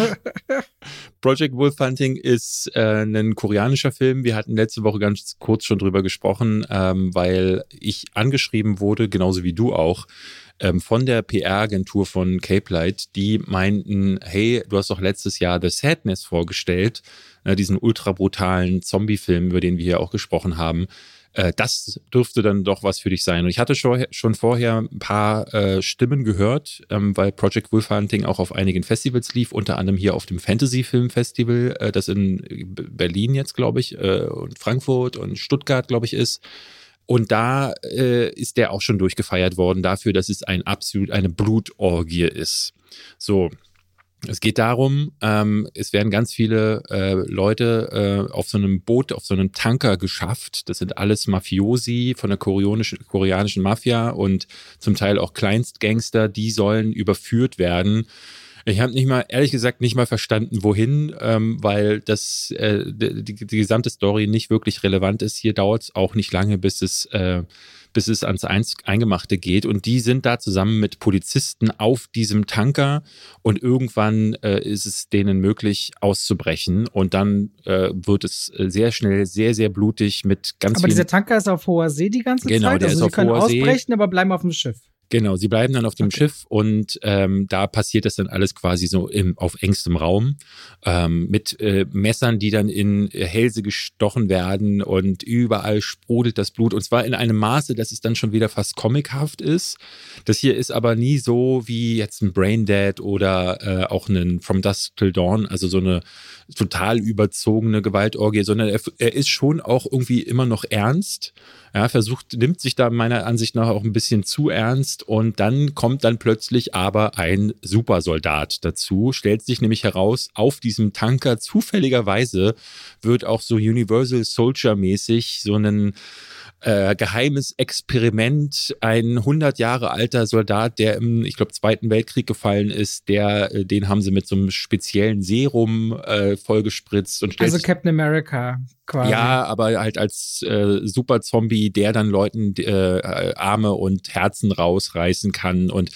Project Wolf Hunting ist äh, ein koreanischer Film. Wir hatten letzte Woche ganz kurz schon drüber gesprochen, ähm, weil ich angeschrieben wurde, genauso wie du auch, ähm, von der P R-Agentur von Cape Light, die meinten, hey, du hast doch letztes Jahr The Sadness vorgestellt, äh, diesen ultra brutalen Zombie-Film, über den wir hier auch gesprochen haben. Äh, das dürfte dann doch was für dich sein. Und ich hatte schon, schon vorher ein paar äh, Stimmen gehört, ähm, weil Project Wolf Hunting auch auf einigen Festivals lief, unter anderem hier auf dem Fantasy-Film-Festival, äh, das in Berlin jetzt, glaube ich, äh, und Frankfurt und Stuttgart, glaube ich, ist. Und da äh, ist der auch schon durchgefeiert worden dafür, dass es ein absolut eine Blutorgie ist. So, es geht darum, ähm, es werden ganz viele äh, Leute äh, auf so einem Boot, auf so einem Tanker geschafft. Das sind alles Mafiosi von der koreanischen, koreanischen Mafia und zum Teil auch Kleinstgangster, die sollen überführt werden. Ich habe nicht mal, ehrlich gesagt, nicht mal verstanden, wohin, ähm, weil das äh, die, die, die gesamte Story nicht wirklich relevant ist. Hier dauert es auch nicht lange, bis es, äh, bis es ans Eingemachte geht. Und die sind da zusammen mit Polizisten auf diesem Tanker und irgendwann äh, ist es denen möglich, auszubrechen. Und dann äh, wird es sehr schnell sehr, sehr blutig mit ganz Aber dieser Tanker ist auf hoher See die ganze genau, Zeit? Der also ist sie auf können hoher ausbrechen, See. aber bleiben auf dem Schiff. Genau, sie bleiben dann auf dem okay. Schiff und ähm, da passiert das dann alles quasi so im, auf engstem Raum ähm, mit äh, Messern, die dann in Hälse gestochen werden und überall sprudelt das Blut und zwar in einem Maße, dass es dann schon wieder fast comichaft ist. Das hier ist aber nie so wie jetzt ein Braindead oder äh, auch ein From Dusk Till Dawn, also so eine total überzogene Gewaltorgie, sondern er, er ist schon auch irgendwie immer noch ernst. Ja, versucht, nimmt sich da meiner Ansicht nach auch ein bisschen zu ernst und dann kommt dann plötzlich aber ein Supersoldat dazu, stellt sich nämlich heraus, auf diesem Tanker zufälligerweise wird auch so Universal Soldier mäßig so ein äh, geheimes Experiment, ein hundert Jahre alter Soldat, der im, ich glaube, Zweiten Weltkrieg gefallen ist, der, äh, den haben sie mit so einem speziellen Serum äh, vollgespritzt. Und also Captain America quasi. Ja, aber halt als äh, Super-Zombie, der dann Leuten äh, Arme und Herzen rausreißen kann und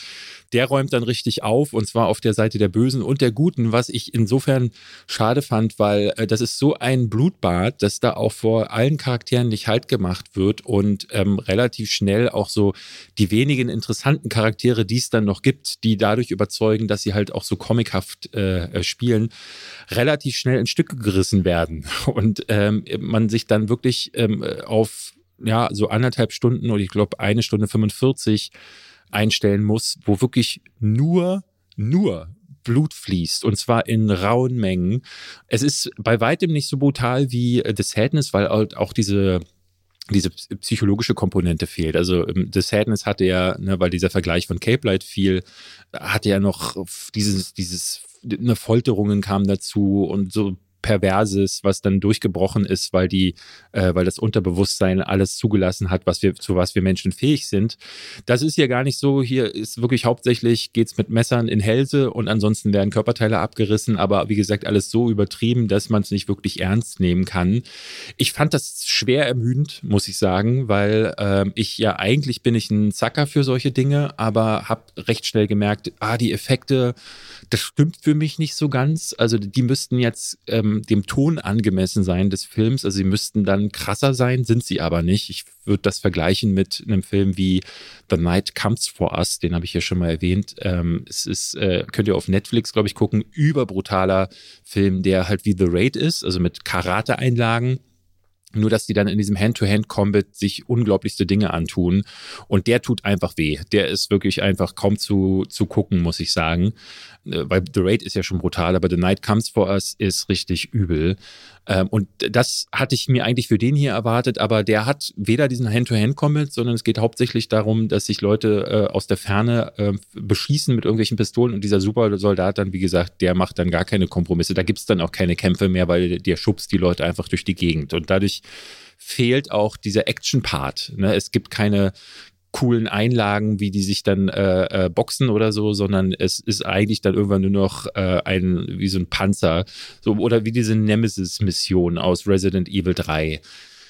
der räumt dann richtig auf und zwar auf der Seite der Bösen und der Guten, was ich insofern schade fand, weil äh, das ist so ein Blutbad, dass da auch vor allen Charakteren nicht Halt gemacht wird und ähm, relativ schnell auch so die wenigen interessanten Charaktere, die es dann noch gibt, die dadurch überzeugen, dass sie halt auch so comichaft äh, spielen, relativ schnell in Stücke gerissen werden und ähm, man sich dann wirklich ähm, auf ja so anderthalb Stunden oder ich glaube eine Stunde fünfundvierzig einstellen muss, wo wirklich nur, nur Blut fließt und zwar in rauen Mengen. Es ist bei weitem nicht so brutal wie The Sadness, weil auch diese diese psychologische Komponente fehlt. Also The Sadness hatte ja, ne, weil dieser Vergleich von Cape Light fiel, hatte ja noch dieses, dieses, ne, Folterungen kamen dazu und so Perverses, was dann durchgebrochen ist, weil die, äh, weil das Unterbewusstsein alles zugelassen hat, was wir, zu was wir Menschen fähig sind. Das ist hier gar nicht so. Hier ist wirklich hauptsächlich geht's mit Messern in Hälse und ansonsten werden Körperteile abgerissen, aber wie gesagt, alles so übertrieben, dass man es nicht wirklich ernst nehmen kann. Ich fand das schwer ermüdend, muss ich sagen, weil äh, ich ja eigentlich bin ich ein Sucker für solche Dinge, aber habe recht schnell gemerkt, ah, die Effekte, das stimmt für mich nicht so ganz. Also die müssten jetzt ähm, dem Ton angemessen sein des Films. Also sie müssten dann krasser sein, sind sie aber nicht. Ich würde das vergleichen mit einem Film wie The Night Comes for Us, den habe ich ja schon mal erwähnt. Ähm, es ist, äh, könnt ihr auf Netflix, glaube ich, gucken, überbrutaler Film, der halt wie The Raid ist, also mit Karate-Einlagen. Nur, dass die dann in diesem Hand-to-Hand-Combat sich unglaublichste Dinge antun. Und der tut einfach weh. Der ist wirklich einfach kaum zu, zu gucken, muss ich sagen. Weil The Raid ist ja schon brutal, aber The Night Comes for Us ist richtig übel. Und das hatte ich mir eigentlich für den hier erwartet, aber der hat weder diesen Hand-to-Hand-Combat, sondern es geht hauptsächlich darum, dass sich Leute äh, aus der Ferne äh, beschießen mit irgendwelchen Pistolen und dieser Supersoldat dann, wie gesagt, der macht dann gar keine Kompromisse. Da gibt's dann auch keine Kämpfe mehr, weil der schubst die Leute einfach durch die Gegend. Und dadurch fehlt auch dieser Action-Part. Ne? Es gibt keine coolen Einlagen, wie die sich dann äh, äh, boxen oder so, sondern es ist eigentlich dann irgendwann nur noch äh, ein, wie so ein Panzer, so, oder wie diese Nemesis-Mission aus Resident Evil drei.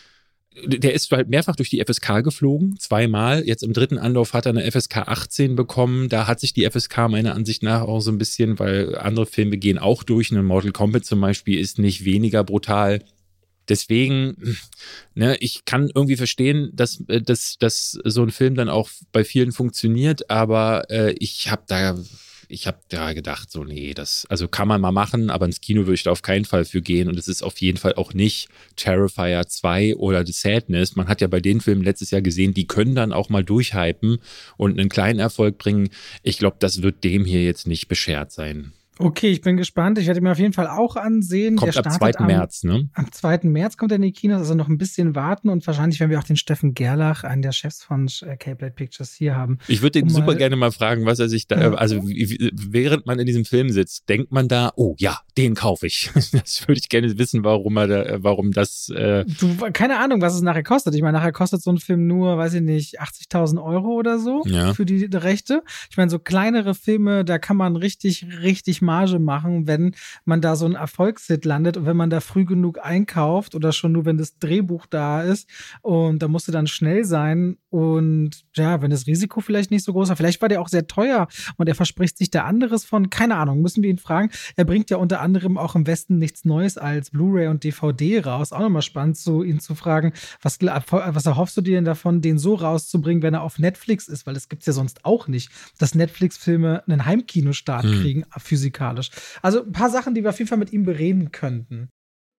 Der ist halt mehrfach durch die F S K geflogen, zweimal. Jetzt im dritten Anlauf hat er eine F S K achtzehn bekommen. Da hat sich die F S K meiner Ansicht nach auch so ein bisschen, weil andere Filme gehen auch durch. Eine Mortal Kombat zum Beispiel ist nicht weniger brutal. Deswegen, ne, ich kann irgendwie verstehen, dass, dass, dass so ein Film dann auch bei vielen funktioniert, aber äh, ich habe da, ich habe da gedacht, so nee, das, also kann man mal machen, aber ins Kino würde ich da auf keinen Fall für gehen und es ist auf jeden Fall auch nicht Terrifier zwei oder The Sadness. Man hat ja bei den Filmen letztes Jahr gesehen, die können dann auch mal durchhypen und einen kleinen Erfolg bringen. Ich glaube, das wird dem hier jetzt nicht beschert sein. Okay, ich bin gespannt. Ich werde mir auf jeden Fall auch ansehen. Kommt der ab zweiten März, ne? Am zweiten März kommt er in die Kinos, also noch ein bisschen warten und wahrscheinlich werden wir auch den Steffen Gerlach, einen der Chefs von Cape Light Pictures, hier haben. Ich würde den um super mal, gerne mal fragen, was er sich da, ja. also wie, während man in diesem Film sitzt, denkt man da, oh ja, den kaufe ich. Das würde ich gerne wissen, warum er da, warum das. Äh du, keine Ahnung, was es nachher kostet. Ich meine, nachher kostet so ein Film nur, weiß ich nicht, achtzigtausend Euro oder so ja. für die, die Rechte. Ich meine, so kleinere Filme, da kann man richtig, richtig Marge machen, wenn man da so ein Erfolgshit landet und wenn man da früh genug einkauft oder schon nur, wenn das Drehbuch da ist und da musst du dann schnell sein und ja, wenn das Risiko vielleicht nicht so groß war, vielleicht war der auch sehr teuer und er verspricht sich da anderes von, keine Ahnung, müssen wir ihn fragen. Er bringt ja unter anderem auch im Westen nichts Neues als Blu-ray und D V D raus. Auch nochmal spannend, so ihn zu fragen, was, was erhoffst du dir denn davon, den so rauszubringen, wenn er auf Netflix ist, weil das gibt's ja sonst auch nicht, dass Netflix-Filme einen Heimkinostart hm. kriegen, physikalisch. Also ein paar Sachen, die wir auf jeden Fall mit ihm bereden könnten.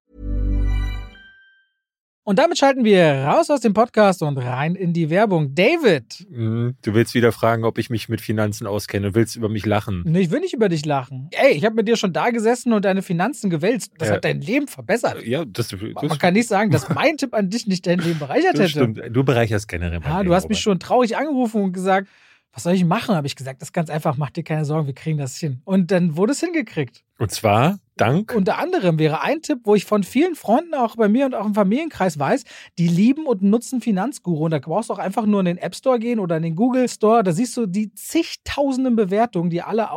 Und damit schalten wir raus aus dem Podcast und rein in die Werbung. David! Du willst wieder fragen, ob ich mich mit Finanzen auskenne. Du willst über mich lachen. Nee, ich will nicht über dich lachen. Ey, ich habe mit dir schon da gesessen und deine Finanzen gewälzt. Das ja. hat dein Leben verbessert. Ja, das, das Man kann nicht sagen, dass mein Tipp an dich nicht dein Leben bereichert das hätte. Stimmt. Du bereicherst generell mein ja, Leben. Du hast mich schon traurig angerufen und gesagt, was soll ich machen? Habe ich gesagt, das ist ganz einfach, mach dir keine Sorgen, wir kriegen das hin. Und dann wurde es hingekriegt. Und zwar dank? Unter anderem wäre ein Tipp, wo ich von vielen Freunden, auch bei mir und auch im Familienkreis weiß, die lieben und nutzen Finanzguru. Und da brauchst du auch einfach nur in den App Store gehen oder in den Google Store. Da siehst du die zigtausenden Bewertungen, die alle auch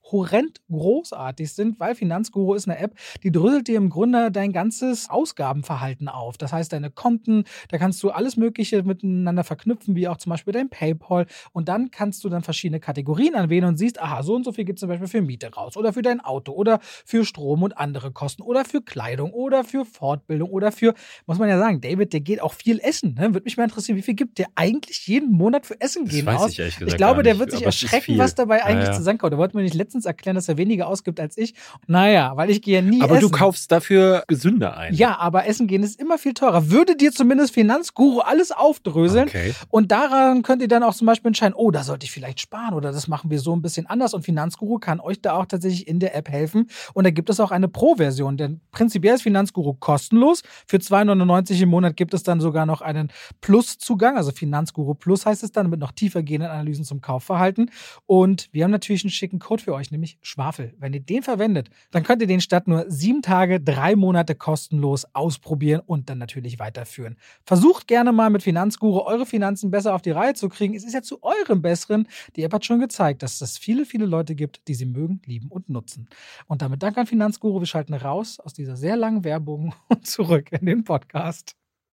horrend großartig sind, weil Finanzguru ist eine App, die dröselt dir im Grunde dein ganzes Ausgabenverhalten auf. Das heißt, deine Konten, da kannst du alles Mögliche miteinander verknüpfen, wie auch zum Beispiel dein PayPal. Und dann kannst du dann verschiedene Kategorien anwählen und siehst, aha, so und so viel gibt es zum Beispiel für Miete raus oder für dein Auto oder für Strom und andere Kosten oder für Kleidung oder für Fortbildung oder für, muss man ja sagen, David, der geht auch viel essen. Ne? Würde mich mal interessieren, wie viel gibt der eigentlich jeden Monat für Essen gehen das weiß aus? Ich, ehrlich gesagt ich glaube, gar der nicht, wird sich aber es ist erschrecken, viel. was dabei eigentlich Ja, ja. zusammenkommt. Der wollte mir nicht letztens erklären, dass er weniger ausgibt als ich. Naja, weil ich gehe ja nie Aber essen. du kaufst dafür gesünder ein. Ja, aber Essen gehen ist immer viel teurer. Würde dir zumindest Finanzguru alles aufdröseln Okay. und daran könnt ihr dann auch zum Beispiel entscheiden, oh, da sollte ich vielleicht sparen oder das machen wir so ein bisschen anders und Finanzguru kann euch da auch tatsächlich in der App helfen und da gibt es auch eine Pro-Version, denn prinzipiell ist Finanzguru kostenlos. Für zwei neunundneunzig im Monat gibt es dann sogar noch einen Plus-Zugang, also Finanzguru Plus heißt es dann, mit noch tiefer gehenden Analysen zum Kaufverhalten und wir haben natürlich einen schicken Code für euch, nämlich Schwafel. Wenn ihr den verwendet, dann könnt ihr den statt nur sieben Tage, drei Monate kostenlos ausprobieren und dann natürlich weiterführen. Versucht gerne mal mit Finanzguru eure Finanzen besser auf die Reihe zu kriegen. Es ist ja zu eurem Besseren. Die App hat schon gezeigt, dass es viele, viele Leute gibt, die sie mögen, lieben und nutzen. Und damit danke an Finanzguru. Wir schalten raus aus dieser sehr langen Werbung und zurück in den Podcast.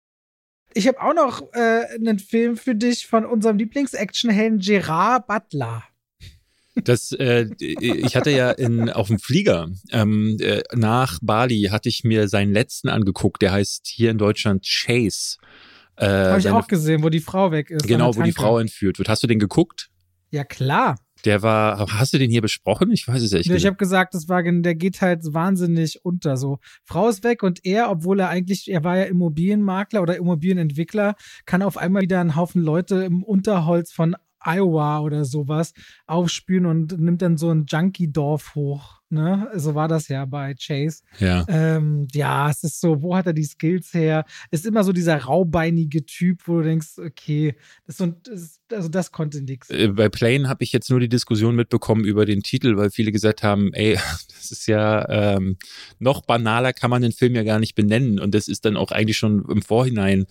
Ich habe auch noch äh, einen Film für dich von unserem Lieblings-Actionhelden Gerard Butler. Das, äh, ich hatte ja in, auf dem Flieger ähm, äh, nach Bali hatte ich mir seinen letzten angeguckt, der heißt hier in Deutschland Chase. Äh, Habe ich seine, auch gesehen, wo die Frau weg ist. Genau, wo die Frau entführt wird. Hast du den geguckt? Ja, klar. Der war, hast du den hier besprochen? Ich weiß es echt nicht. Ich habe gesagt, das war, der geht halt wahnsinnig unter. So, Frau ist weg und er, obwohl er eigentlich, er war ja Immobilienmakler oder Immobilienentwickler, kann auf einmal wieder einen Haufen Leute im Unterholz von Iowa oder sowas aufspüren und nimmt dann so ein Junkie-Dorf hoch. Ne? So war das ja bei Chase. Ja. Ähm, ja, es ist so, wo hat er die Skills her? Ist immer so dieser raubeinige Typ, wo du denkst, okay, das, und, das also das konnte nix. Äh, bei Plane habe ich jetzt nur die Diskussion mitbekommen über den Titel, weil viele gesagt haben, ey, das ist ja ähm, noch banaler kann man den Film ja gar nicht benennen und das ist dann auch eigentlich schon im Vorhinein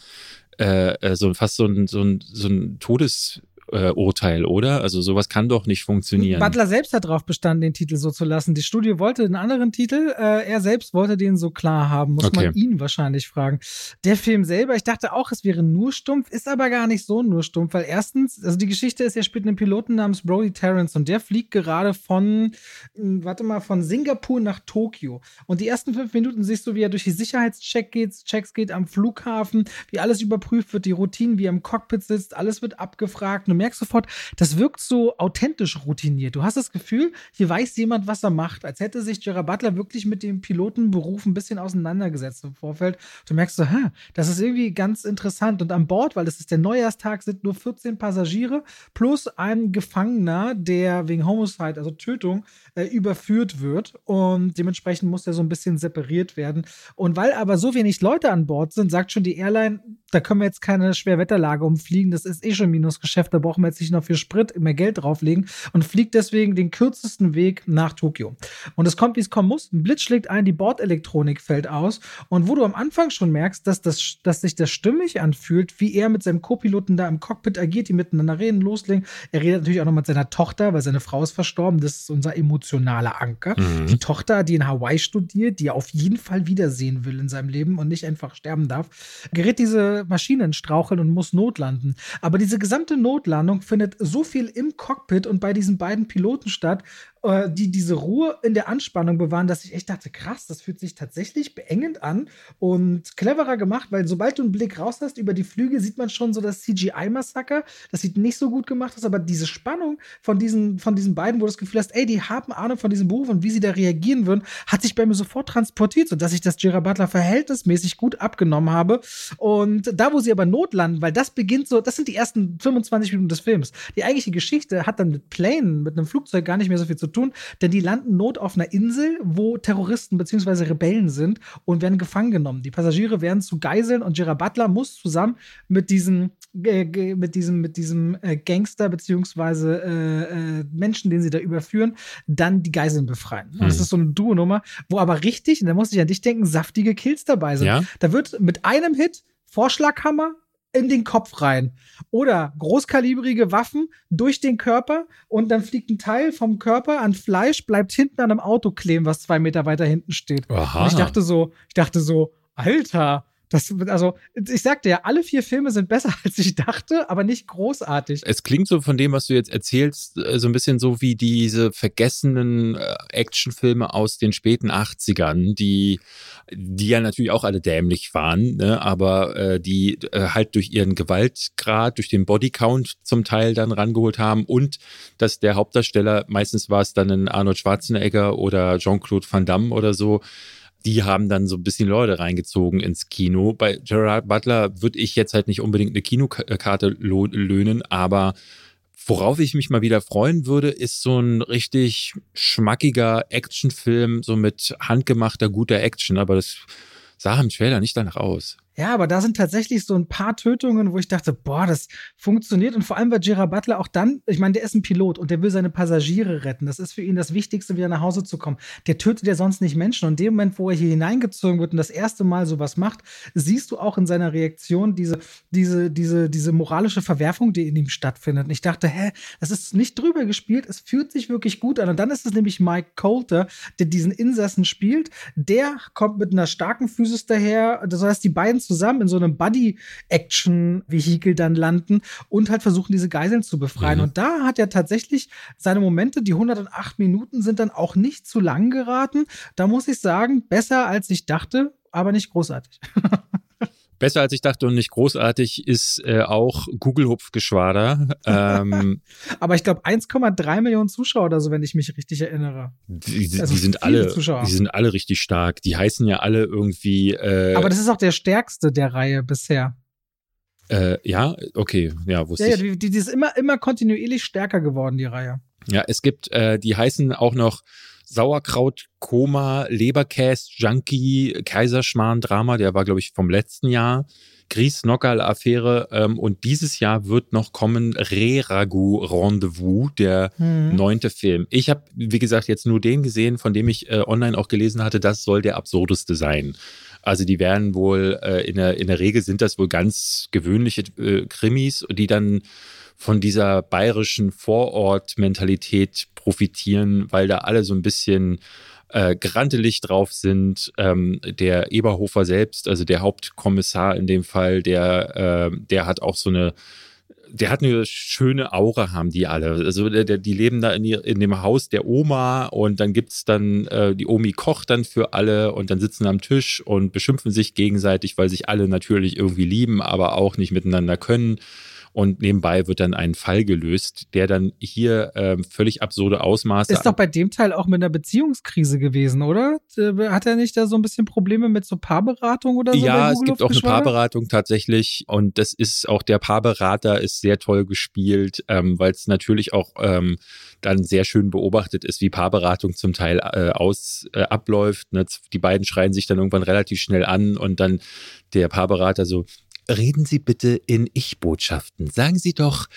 äh, so fast so ein, so ein, so ein Todes Äh, Urteil, oder? Also sowas kann doch nicht funktionieren. Butler selbst hat darauf bestanden, den Titel so zu lassen. Die Studio wollte einen anderen Titel, äh, er selbst wollte den so klar haben. Muss Okay. man ihn wahrscheinlich fragen. Der Film selber, ich dachte auch, es wäre nur stumpf, ist aber gar nicht so nur stumpf, weil erstens, also die Geschichte ist, er spielt einen Piloten namens Brody Terrence und der fliegt gerade von, warte mal, von Singapur nach Tokio. Und die ersten fünf Minuten siehst du, wie er durch die Sicherheitschecks geht, Checks geht am Flughafen, wie alles überprüft wird, die Routinen, wie er im Cockpit sitzt, alles wird abgefragt. Du merkst sofort, das wirkt so authentisch routiniert. Du hast das Gefühl, hier weiß jemand, was er macht, als hätte sich Gerard Butler wirklich mit dem Pilotenberuf ein bisschen auseinandergesetzt im Vorfeld. Du merkst so, hä, das ist irgendwie ganz interessant. Und an Bord, weil es ist der Neujahrstag, sind nur vierzehn Passagiere plus ein Gefangener, der wegen Homicide, also Tötung, äh, überführt wird. Und dementsprechend muss er so ein bisschen separiert werden. Und weil aber so wenig Leute an Bord sind, sagt schon die Airline, da können wir jetzt keine Schwerwetterlage umfliegen, das ist eh schon Minusgeschäft, da brauchen wir jetzt nicht noch für Sprit mehr Geld drauflegen und fliegt deswegen den kürzesten Weg nach Tokio. Und es kommt, wie es kommen muss, ein Blitz schlägt ein, die Bordelektronik fällt aus und wo du am Anfang schon merkst, dass, das, dass sich das stimmig anfühlt, wie er mit seinem Co-Piloten da im Cockpit agiert, die miteinander reden, loslegen. Er redet natürlich auch noch mit seiner Tochter, weil seine Frau ist verstorben, das ist unser emotionaler Anker. Mhm. Die Tochter, die in Hawaii studiert, die er auf jeden Fall wiedersehen will in seinem Leben und nicht einfach sterben darf, gerät diese Maschine ins Straucheln und muss notlanden. Aber diese gesamte Notlandung findet so viel im Cockpit und bei diesen beiden Piloten statt, äh, die diese Ruhe in der Anspannung bewahren, dass ich echt dachte, krass, das fühlt sich tatsächlich beengend an und cleverer gemacht, weil sobald du einen Blick raus hast über die Flüge, sieht man schon so das C G I-Massaker. Das sieht nicht so gut gemacht aus, aber diese Spannung von diesen, von diesen beiden, wo du das Gefühl hast, ey, die haben Ahnung von diesem Beruf und wie sie da reagieren würden, hat sich bei mir sofort transportiert, sodass ich das Gerard Butler verhältnismäßig gut abgenommen habe. Und da, wo sie aber notlanden, weil das beginnt so, das sind die ersten fünfundzwanzig Minuten des Films. Die eigentliche Geschichte hat dann mit Plane, mit einem Flugzeug gar nicht mehr so viel zu tun, denn die landen not auf einer Insel, wo Terroristen bzw. Rebellen sind und werden gefangen genommen. Die Passagiere werden zu Geiseln und Gerard Butler muss zusammen mit diesem äh, mit diesem, mit diesem äh, Gangster bzw. Äh, äh, Menschen, den sie da überführen, dann die Geiseln befreien. Hm. Das ist so eine Duo-Nummer, wo aber richtig, und da muss ich an dich denken, saftige Kills dabei sind. Ja? Da wird mit einem Hit Vorschlaghammer in den Kopf rein. Oder großkalibrige Waffen durch den Körper und dann fliegt ein Teil vom Körper an Fleisch, bleibt hinten an einem Auto kleben, was zwei Meter weiter hinten steht. Aha. Und ich dachte so, ich dachte so, Alter, das, also, ich sagte ja, alle vier Filme sind besser, als ich dachte, aber nicht großartig. Es klingt so von dem, was du jetzt erzählst, so ein bisschen so wie diese vergessenen Actionfilme aus den späten achtzigern, die, die ja natürlich auch alle dämlich waren, ne? Aber äh, die äh, halt durch ihren Gewaltgrad, durch den Bodycount zum Teil dann rangeholt haben und dass der Hauptdarsteller, meistens war es dann ein Arnold Schwarzenegger oder Jean-Claude Van Damme oder so, die haben dann so ein bisschen Leute reingezogen ins Kino. Bei Gerard Butler würde ich jetzt halt nicht unbedingt eine Kinokarte löhnen, aber worauf ich mich mal wieder freuen würde, ist so ein richtig schmackiger Actionfilm, so mit handgemachter, guter Action, aber das sah im Trailer nicht danach aus. Ja, aber da sind tatsächlich so ein paar Tötungen, wo ich dachte, boah, das funktioniert. Und vor allem war Gerard Butler auch dann, ich meine, der ist ein Pilot und der will seine Passagiere retten. Das ist für ihn das Wichtigste, wieder nach Hause zu kommen. Der tötet ja sonst nicht Menschen. Und in dem Moment, wo er hier hineingezogen wird und das erste Mal sowas macht, siehst du auch in seiner Reaktion diese, diese, diese, diese moralische Verwerfung, die in ihm stattfindet. Und ich dachte, hä, das ist nicht drüber gespielt, es fühlt sich wirklich gut an. Und dann ist es nämlich Mike Colter, der diesen Insassen spielt. Der kommt mit einer starken Physis daher. Das heißt, die beiden zusammen in so einem Buddy-Action-Vehikel dann landen und halt versuchen, diese Geiseln zu befreien. Mhm. Und da hat er tatsächlich seine Momente, die hundertacht Minuten sind dann auch nicht zu lang geraten. Da muss ich sagen, besser als ich dachte, aber nicht großartig. Besser als ich dachte und nicht großartig ist äh, auch Gugelhupfgeschwader. Ähm, Aber ich glaube eins Komma drei Millionen Zuschauer oder so, wenn ich mich richtig erinnere. Die, die, also die sind alle, Zuschauer. die sind alle richtig stark. Die heißen ja alle irgendwie. Äh, Aber das ist auch der stärkste der Reihe bisher. Äh, ja, okay, ja, wusste ja, ich. Ja, die, die ist immer, immer kontinuierlich stärker geworden, die Reihe. Ja, es gibt, äh, die heißen auch noch Sauerkraut, Koma, Leberkäse, Junkie, Kaiserschmarrn, Drama, der war, glaube ich, vom letzten Jahr. Gries-Nockerl-Affäre ähm, und dieses Jahr wird noch kommen Re-Ragout Rendezvous, der mhm. neunte Film. Ich habe, wie gesagt, jetzt nur den gesehen, von dem ich äh, online auch gelesen hatte, das soll der absurdeste sein. Also die werden wohl, äh, in, der, in der Regel sind das wohl ganz gewöhnliche äh, Krimis, die dann von dieser bayerischen Vorort-Mentalität profitieren, weil da alle so ein bisschen äh, grantelig drauf sind. Ähm, der Eberhofer selbst, also der Hauptkommissar in dem Fall, der, äh, der hat auch so eine, der hat eine schöne Aura, haben die alle. Also der, der, die leben da in, ihr, in dem Haus der Oma und dann gibt's dann, äh, die Omi kocht dann für alle und dann sitzen am Tisch und beschimpfen sich gegenseitig, weil sich alle natürlich irgendwie lieben, aber auch nicht miteinander können. Und nebenbei wird dann ein Fall gelöst, der dann hier ähm, völlig absurde Ausmaße. Ist doch bei dem Teil auch mit einer Beziehungskrise gewesen, oder? Hat er nicht da so ein bisschen Probleme mit so Paarberatung oder so? Ja, es gibt auch eine Paarberatung tatsächlich. Und das ist auch, der Paarberater ist sehr toll gespielt, ähm, weil es natürlich auch ähm, dann sehr schön beobachtet ist, wie Paarberatung zum Teil äh, aus äh, abläuft. Ne? Die beiden schreien sich dann irgendwann relativ schnell an und dann der Paarberater so: Reden Sie bitte in Ich-Botschaften. Sagen Sie doch,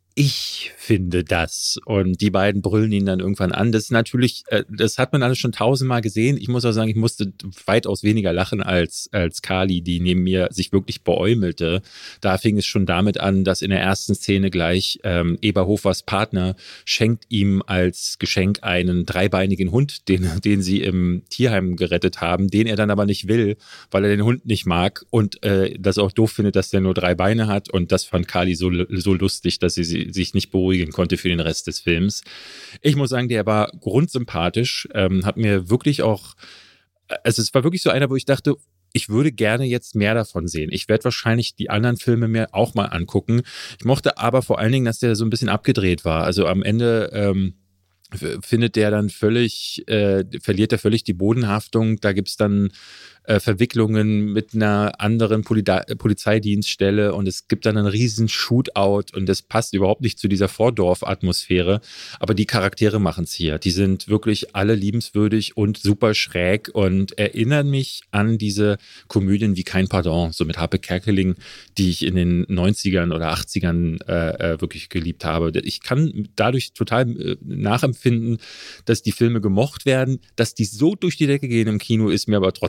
ich finde das. Und die beiden brüllen ihn dann irgendwann an. Das ist natürlich, das hat man alles schon tausendmal gesehen. Ich muss auch sagen, ich musste weitaus weniger lachen als, als Kali, die neben mir sich wirklich beäumelte. Da fing es schon damit an, dass in der ersten Szene gleich ähm, Eberhofers Partner schenkt ihm als Geschenk einen dreibeinigen Hund, den, den sie im Tierheim gerettet haben, den er dann aber nicht will, weil er den Hund nicht mag und äh, das auch doof findet, dass der nur drei Beine hat. Und das fand Kali so, so lustig, dass sie sie sich nicht beruhigen konnte für den Rest des Films. Ich muss sagen, der war grundsympathisch, ähm, hat mir wirklich auch, also es war wirklich so einer, wo ich dachte, ich würde gerne jetzt mehr davon sehen. Ich werde wahrscheinlich die anderen Filme mir auch mal angucken. Ich mochte aber vor allen Dingen, dass der so ein bisschen abgedreht war. Also am Ende ähm, findet der dann völlig, äh, verliert er völlig die Bodenhaftung. Da gibt's dann äh, Verwicklungen mit einer anderen Poli- Polizeidienststelle und es gibt dann einen riesen Shootout und das passt überhaupt nicht zu dieser Vordorf-Atmosphäre. Aber die Charaktere machen's hier. Die sind wirklich alle liebenswürdig und super schräg und erinnern mich an diese Komödien wie Kein Pardon, so mit Harpe Kerkeling, die ich in den neunzigern oder achtzigern äh, wirklich geliebt habe. Ich kann dadurch total äh, nachempfinden, dass die Filme gemocht werden. Dass die so durch die Decke gehen im Kino, ist mir aber trotzdem Rätsel.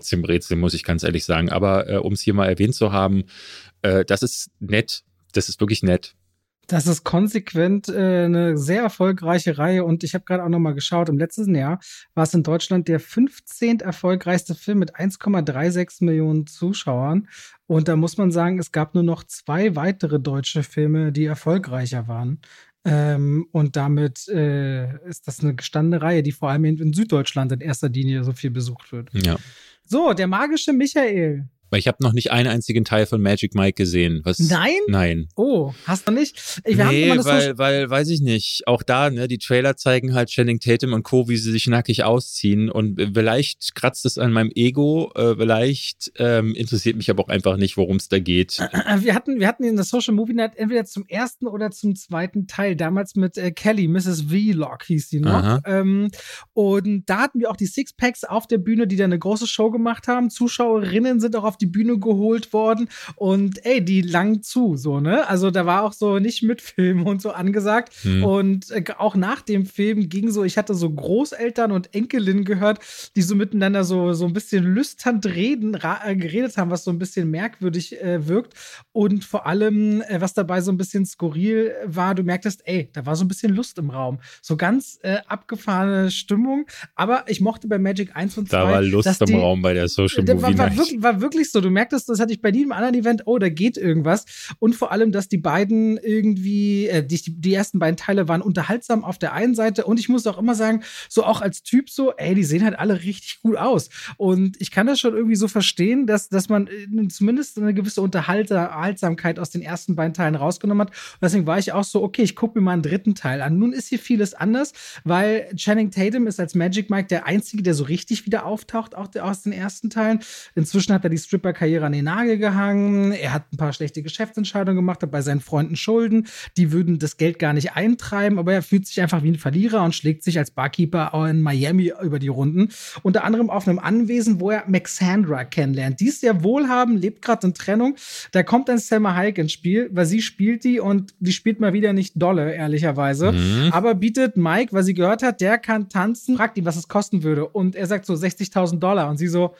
trotzdem, muss ich ganz ehrlich sagen. Aber äh, um es hier mal erwähnt zu haben, äh, das ist nett. Das ist wirklich nett. Das ist konsequent äh, eine sehr erfolgreiche Reihe und ich habe gerade auch noch mal geschaut, im letzten Jahr war es in Deutschland der fünfzehnt erfolgreichste Film mit eins Komma sechsunddreißig Millionen Zuschauern und da muss man sagen, es gab nur noch zwei weitere deutsche Filme, die erfolgreicher waren. Ähm, und damit äh, ist das eine gestandene Reihe, die vor allem in, in Süddeutschland in erster Linie so viel besucht wird. Ja. So, der magische Michael. Weil ich habe noch nicht einen einzigen Teil von Magic Mike gesehen. Was? Nein? Nein. Oh, hast du nicht? Ich, wir nee, haben immer weil, weil, weiß ich nicht. Auch da, ne, die Trailer zeigen halt Channing Tatum und Co., wie sie sich nackig ausziehen. Und vielleicht kratzt es an meinem Ego. Äh, vielleicht ähm, interessiert mich aber auch einfach nicht, worum es da geht. Wir hatten, wir hatten in der Social Movie Night entweder zum ersten oder zum zweiten Teil, damals mit äh, Kelly, Missus Vlog hieß die noch. Ähm, und da hatten wir auch die Sixpacks auf der Bühne, die da eine große Show gemacht haben. Zuschauerinnen sind auch auf die Bühne geholt worden und ey, die lang zu, so, ne? Also da war auch so nicht mit Film und so angesagt. Hm. Und äh, auch nach dem Film ging so, ich hatte so Großeltern und Enkelinnen gehört, die so miteinander so, so ein bisschen lüstern reden, äh, geredet haben, was so ein bisschen merkwürdig äh, wirkt. Und vor allem, äh, was dabei so ein bisschen skurril war, du merktest, ey, da war so ein bisschen Lust im Raum. So ganz äh, abgefahrene Stimmung. Aber ich mochte bei Magic eins und zwei. Da war Lust im die, Raum bei der Social Movie war, war, Night. wirklich, war wirklich so. Du merktest, das hatte ich bei jedem anderen Event, oh, da geht irgendwas. Und vor allem, dass die beiden irgendwie, äh, die, die ersten beiden Teile waren unterhaltsam auf der einen Seite. Und ich muss auch immer sagen, so auch als Typ so, ey, die sehen halt alle richtig gut aus. Und ich kann das schon irgendwie so verstehen, dass, dass man äh, zumindest eine gewisse Unterhaltsamkeit aus den ersten beiden Teilen rausgenommen hat. Und deswegen war ich auch so, okay, ich gucke mir mal einen dritten Teil an. Nun ist hier vieles anders, weil Channing Tatum ist als Magic Mike der Einzige, der so richtig wieder auftaucht, auch aus den ersten Teilen. Inzwischen hat er die Stripper-Karriere an den Nagel gehangen. Er hat ein paar schlechte Geschäftsentscheidungen gemacht, hat bei seinen Freunden Schulden. Die würden das Geld gar nicht eintreiben, aber er fühlt sich einfach wie ein Verlierer und schlägt sich als Barkeeper auch in Miami über die Runden. Unter anderem auf einem Anwesen, wo er Maxandra kennenlernt. Die ist sehr wohlhabend, lebt gerade in Trennung. Da kommt dann Salma Hayek ins Spiel, weil sie spielt die und die spielt mal wieder nicht dolle, ehrlicherweise. Mhm. Aber bietet Mike, weil sie gehört hat, der kann tanzen, fragt ihn, was es kosten würde. Und er sagt so sechzigtausend Dollar. Und sie so,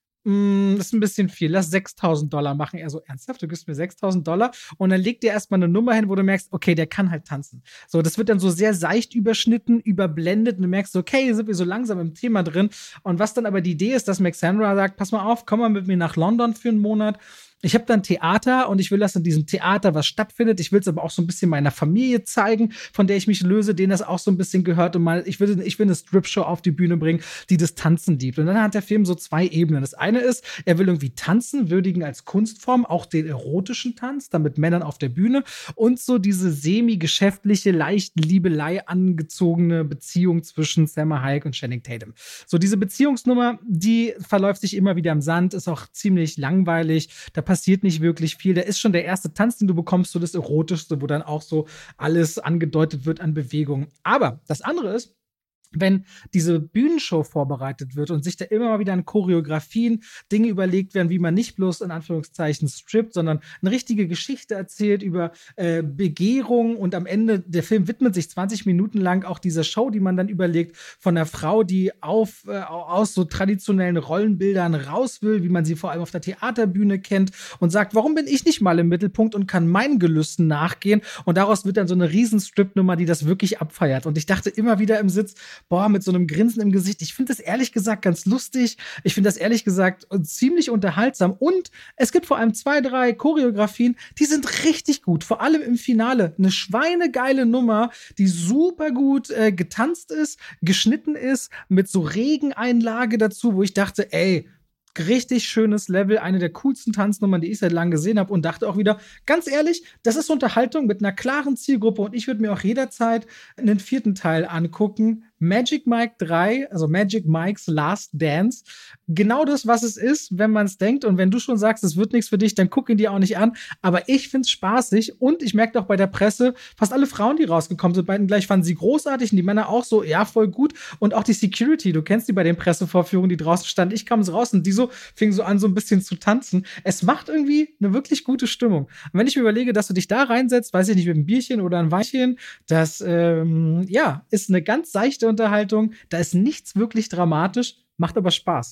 Mm, das ist ein bisschen viel. Lass sechstausend Dollar machen. Er so, ernsthaft? Du gibst mir sechstausend Dollar? Und dann legt dir erstmal eine Nummer hin, wo du merkst, okay, der kann halt tanzen. So, das wird dann so sehr seicht überschnitten, überblendet. Und du merkst, okay, hier sind wir so langsam im Thema drin. Und was dann aber die Idee ist, dass Maxandra sagt, pass mal auf, komm mal mit mir nach London für einen Monat. Ich habe dann Theater und ich will, dass in diesem Theater was stattfindet. Ich will es aber auch so ein bisschen meiner Familie zeigen, von der ich mich löse, denen das auch so ein bisschen gehört. Und mal, ich will, ich will eine Strip-Show auf die Bühne bringen, die das Tanzen liebt. Und dann hat der Film so zwei Ebenen. Das eine ist, er will irgendwie Tanzen würdigen als Kunstform, auch den erotischen Tanz, dann mit Männern auf der Bühne und so diese semi-geschäftliche, leicht Liebelei angezogene Beziehung zwischen Salma Hayek und Channing Tatum. So diese Beziehungsnummer, die verläuft sich immer wieder im Sand, ist auch ziemlich langweilig. Da passiert nicht wirklich viel. Da ist schon der erste Tanz, den du bekommst, so das Erotischste, wo dann auch so alles angedeutet wird an Bewegung. Aber das andere ist, wenn diese Bühnenshow vorbereitet wird und sich da immer mal wieder an Choreografien Dinge überlegt werden, wie man nicht bloß in Anführungszeichen strippt, sondern eine richtige Geschichte erzählt über äh, Begehrung und am Ende, der Film widmet sich zwanzig Minuten lang auch dieser Show, die man dann überlegt, von einer Frau, die auf, äh, aus so traditionellen Rollenbildern raus will, wie man sie vor allem auf der Theaterbühne kennt und sagt, warum bin ich nicht mal im Mittelpunkt und kann meinen Gelüsten nachgehen? Und daraus wird dann so eine riesen Strip-Nummer, die das wirklich abfeiert. Und ich dachte immer wieder im Sitz, boah, mit so einem Grinsen im Gesicht. Ich finde das ehrlich gesagt ganz lustig. Ich finde das ehrlich gesagt ziemlich unterhaltsam. Und es gibt vor allem zwei, drei Choreografien, die sind richtig gut. Vor allem im Finale. Eine schweinegeile Nummer, die super gut äh, getanzt ist, geschnitten ist, mit so Regeneinlage dazu, wo ich dachte, ey, richtig schönes Level, eine der coolsten Tanznummern, die ich seit langem gesehen habe und dachte auch wieder, ganz ehrlich, das ist Unterhaltung mit einer klaren Zielgruppe und ich würde mir auch jederzeit einen vierten Teil angucken. Magic Mike drei, also Magic Mike's Last Dance. Genau das, was es ist, wenn man es denkt. Und wenn du schon sagst, es wird nichts für dich, dann guck ihn dir auch nicht an. Aber ich find's spaßig. Und ich merke auch bei der Presse, fast alle Frauen, die rausgekommen sind, beiden gleich fanden sie großartig und die Männer auch so, ja, voll gut. Und auch die Security, du kennst die bei den Pressevorführungen, die draußen standen. Ich kam so raus und die so fingen so an, so ein bisschen zu tanzen. Es macht irgendwie eine wirklich gute Stimmung. Und wenn ich mir überlege, dass du dich da reinsetzt, weiß ich nicht, mit einem Bierchen oder einem Weinchen, das, ähm, ja, ist eine ganz seichte Unterhaltung. Da ist nichts wirklich dramatisch, macht aber Spaß.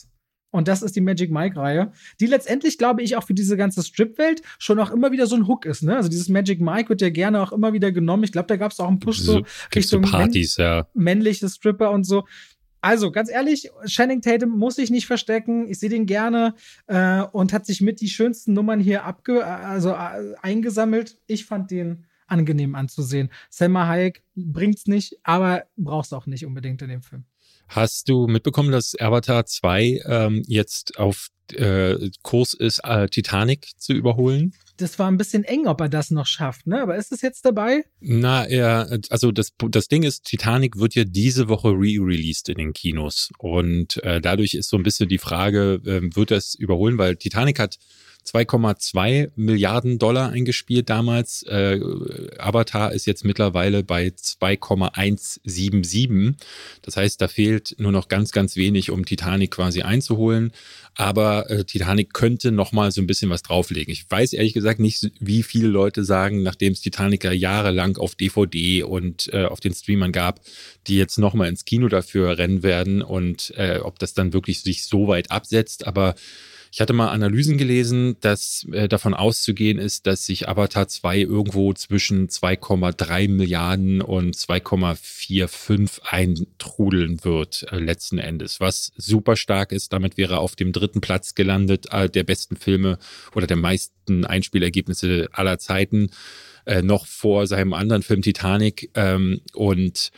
Und das ist die Magic Mike-Reihe, die letztendlich, glaube ich, auch für diese ganze Strip-Welt schon auch immer wieder so ein Hook ist. Ne? Also dieses Magic Mike wird ja gerne auch immer wieder genommen. Ich glaube, da gab es auch einen Push so, so Richtung so Partys, männ- ja. männliche Stripper und so. Also, ganz ehrlich, Channing Tatum muss sich nicht verstecken. Ich sehe den gerne äh, und hat sich mit die schönsten Nummern hier abge also äh, eingesammelt. Ich fand den angenehm anzusehen. Salma Hayek bringt's nicht, aber brauchst auch nicht unbedingt in dem Film. Hast du mitbekommen, dass Avatar zwei ähm, jetzt auf äh, Kurs ist, äh, Titanic zu überholen? Das war ein bisschen eng, ob er das noch schafft, ne? Aber ist es jetzt dabei? Na, ja, also das, das Ding ist, Titanic wird ja diese Woche re-released in den Kinos. Und äh, dadurch ist so ein bisschen die Frage, äh, wird das überholen? Weil Titanic hat zwei Komma zwei Milliarden Dollar eingespielt damals. Äh, Avatar ist jetzt mittlerweile bei zwei Komma hundertsiebenundsiebzig. Das heißt, da fehlt nur noch ganz, ganz wenig, um Titanic quasi einzuholen. Aber äh, Titanic könnte noch mal so ein bisschen was drauflegen. Ich weiß ehrlich gesagt nicht, wie viele Leute sagen, nachdem es Titanic ja jahrelang auf D V D und äh, auf den Streamern gab, die jetzt noch mal ins Kino dafür rennen werden und äh, ob das dann wirklich sich so weit absetzt. Aber ich hatte mal Analysen gelesen, dass äh, davon auszugehen ist, dass sich Avatar zwei irgendwo zwischen zwei Komma drei Milliarden und zwei Komma fünfundvierzig eintrudeln wird, äh, letzten Endes. Was super stark ist, damit wäre er auf dem dritten Platz gelandet, äh, der besten Filme oder der meisten Einspielergebnisse aller Zeiten, äh, noch vor seinem anderen Film Titanic. Ähm, und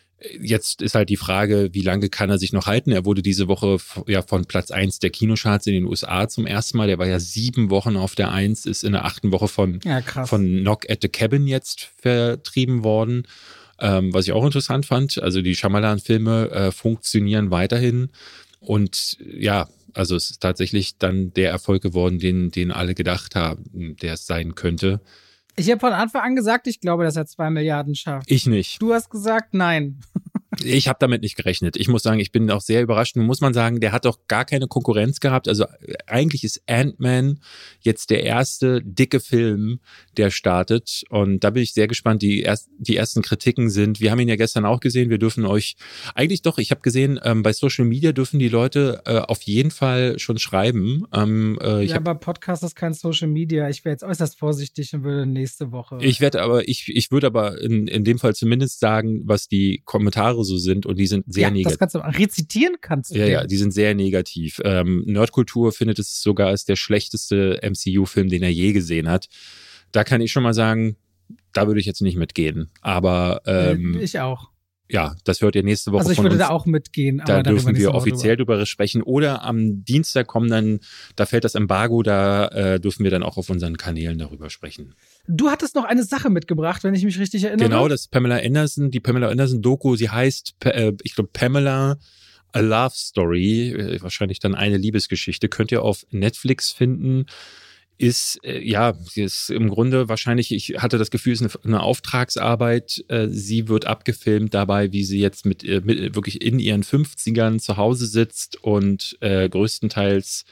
Jetzt ist halt die Frage, wie lange kann er sich noch halten? Er wurde diese Woche ja von Platz eins der Kinocharts in den U S A zum ersten Mal. Der war ja sieben Wochen auf der eins, ist in der achten Woche von, ja, von Knock at the Cabin jetzt vertrieben worden. Ähm, was ich auch interessant fand. Also die Shyamalan-Filme äh, funktionieren weiterhin. Und ja, also es ist tatsächlich dann der Erfolg geworden, den, den alle gedacht haben, der es sein könnte. Ich habe von Anfang an gesagt, ich glaube, dass er zwei Milliarden schafft. Ich nicht. Du hast gesagt, nein. Ich habe damit nicht gerechnet. Ich muss sagen, ich bin auch sehr überrascht. Nun muss man sagen, der hat doch gar keine Konkurrenz gehabt. Also eigentlich ist Ant-Man jetzt der erste dicke Film, der startet. Und da bin ich sehr gespannt. Die, erst, die ersten Kritiken sind, wir haben ihn ja gestern auch gesehen, wir dürfen euch, eigentlich doch, ich habe gesehen, ähm, bei Social Media dürfen die Leute äh, auf jeden Fall schon schreiben. Ähm, äh, ich ja, hab, aber Podcast ist kein Social Media. Ich wäre jetzt äußerst vorsichtig und würde nächste Woche. Ich werde aber, ich, ich würde aber in, in dem Fall zumindest sagen, was die Kommentare so sind, und die sind sehr ja, negativ. Das kannst du rezitieren kannst du. Ja, den. ja, die sind sehr negativ. Ähm, Nerdkultur findet es sogar als der schlechteste M C U-Film, den er je gesehen hat. Da kann ich schon mal sagen, da würde ich jetzt nicht mitgehen. Aber ähm, ich auch. Ja, das hört ihr nächste Woche Also ich von würde uns. da auch mitgehen. Da aber dürfen wir Woche offiziell drüber. drüber sprechen. Oder am Dienstag kommen dann, da fällt das Embargo, da äh, dürfen wir dann auch auf unseren Kanälen darüber sprechen. Du hattest noch eine Sache mitgebracht, wenn ich mich richtig erinnere. Genau, das Pamela Anderson, die Pamela Anderson-Doku, sie heißt, äh, ich glaube, Pamela A Love Story, äh, wahrscheinlich dann eine Liebesgeschichte, könnt ihr auf Netflix finden. Ist, äh, ja, ist im Grunde wahrscheinlich, ich hatte das Gefühl, es ist eine, eine Auftragsarbeit. Äh, sie wird abgefilmt dabei, wie sie jetzt mit, äh, mit wirklich in ihren fünfzigern zu Hause sitzt und äh, größtenteils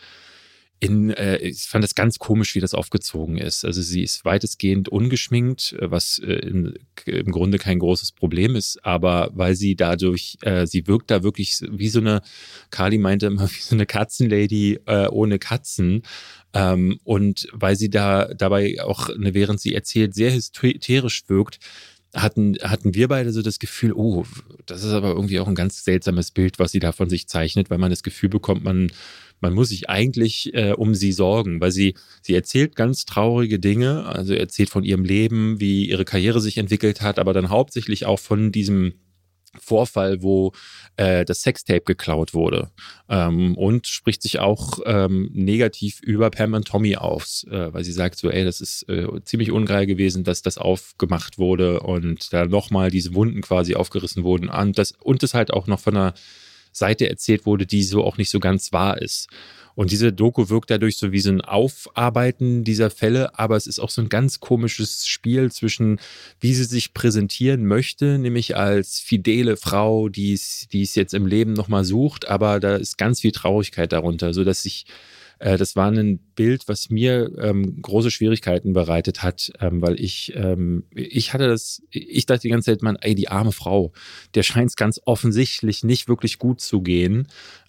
in, äh, ich fand das ganz komisch, wie das aufgezogen ist. Also sie ist weitestgehend ungeschminkt, was äh, in, im Grunde kein großes Problem ist, aber weil sie dadurch, äh, sie wirkt da wirklich wie so eine, Carly meinte immer, wie so eine Katzenlady äh, ohne Katzen. Ähm, und weil sie da dabei auch, ne, während sie erzählt, sehr hysterisch wirkt, hatten, hatten wir beide so das Gefühl, oh, das ist aber irgendwie auch ein ganz seltsames Bild, was sie da von sich zeichnet, weil man das Gefühl bekommt, man, man muss sich eigentlich äh, um sie sorgen, weil sie, sie erzählt ganz traurige Dinge, also erzählt von ihrem Leben, wie ihre Karriere sich entwickelt hat, aber dann hauptsächlich auch von diesem Vorfall, wo äh, das Sextape geklaut wurde, ähm, und spricht sich auch ähm, negativ über Pam und Tommy aus, äh, weil sie sagt so, ey, das ist äh, ziemlich ungeil gewesen, dass das aufgemacht wurde und da nochmal diese Wunden quasi aufgerissen wurden und das, und das halt auch noch von einer Seite erzählt wurde, die so auch nicht so ganz wahr ist. Und diese Doku wirkt dadurch so wie so ein Aufarbeiten dieser Fälle, aber es ist auch so ein ganz komisches Spiel zwischen, wie sie sich präsentieren möchte, nämlich als fidele Frau, die es, die es jetzt im Leben nochmal sucht, aber da ist ganz viel Traurigkeit darunter, so dass ich, äh, das war ein Bild, was mir ähm, große Schwierigkeiten bereitet hat, ähm, weil ich, ähm, ich hatte das, ich dachte die ganze Zeit, man, ey, die arme Frau, der scheint es ganz offensichtlich nicht wirklich gut zu gehen.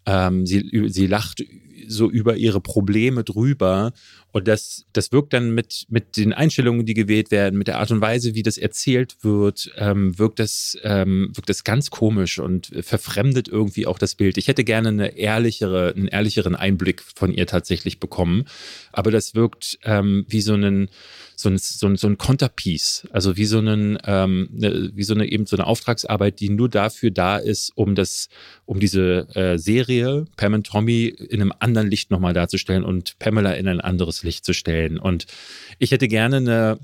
Ähm, sie, sie lacht so über ihre Probleme drüber. Und das, das wirkt dann mit, mit den Einstellungen, die gewählt werden, mit der Art und Weise, wie das erzählt wird, ähm, wirkt das, ähm, wirkt das ganz komisch und verfremdet irgendwie auch das Bild. Ich hätte gerne eine ehrlichere, einen ehrlicheren Einblick von ihr tatsächlich bekommen. Aber das wirkt ähm, wie so ein, so ein, so ein, so ein Konterpiece. Also wie so einen, ähm, ne, wie so eine, eben so eine Auftragsarbeit, die nur dafür da ist, um das, um diese äh, Serie Pam und Tommy in einem anderen Licht nochmal darzustellen und Pamela in ein anderes Licht zu stellen. Und ich hätte gerne eine,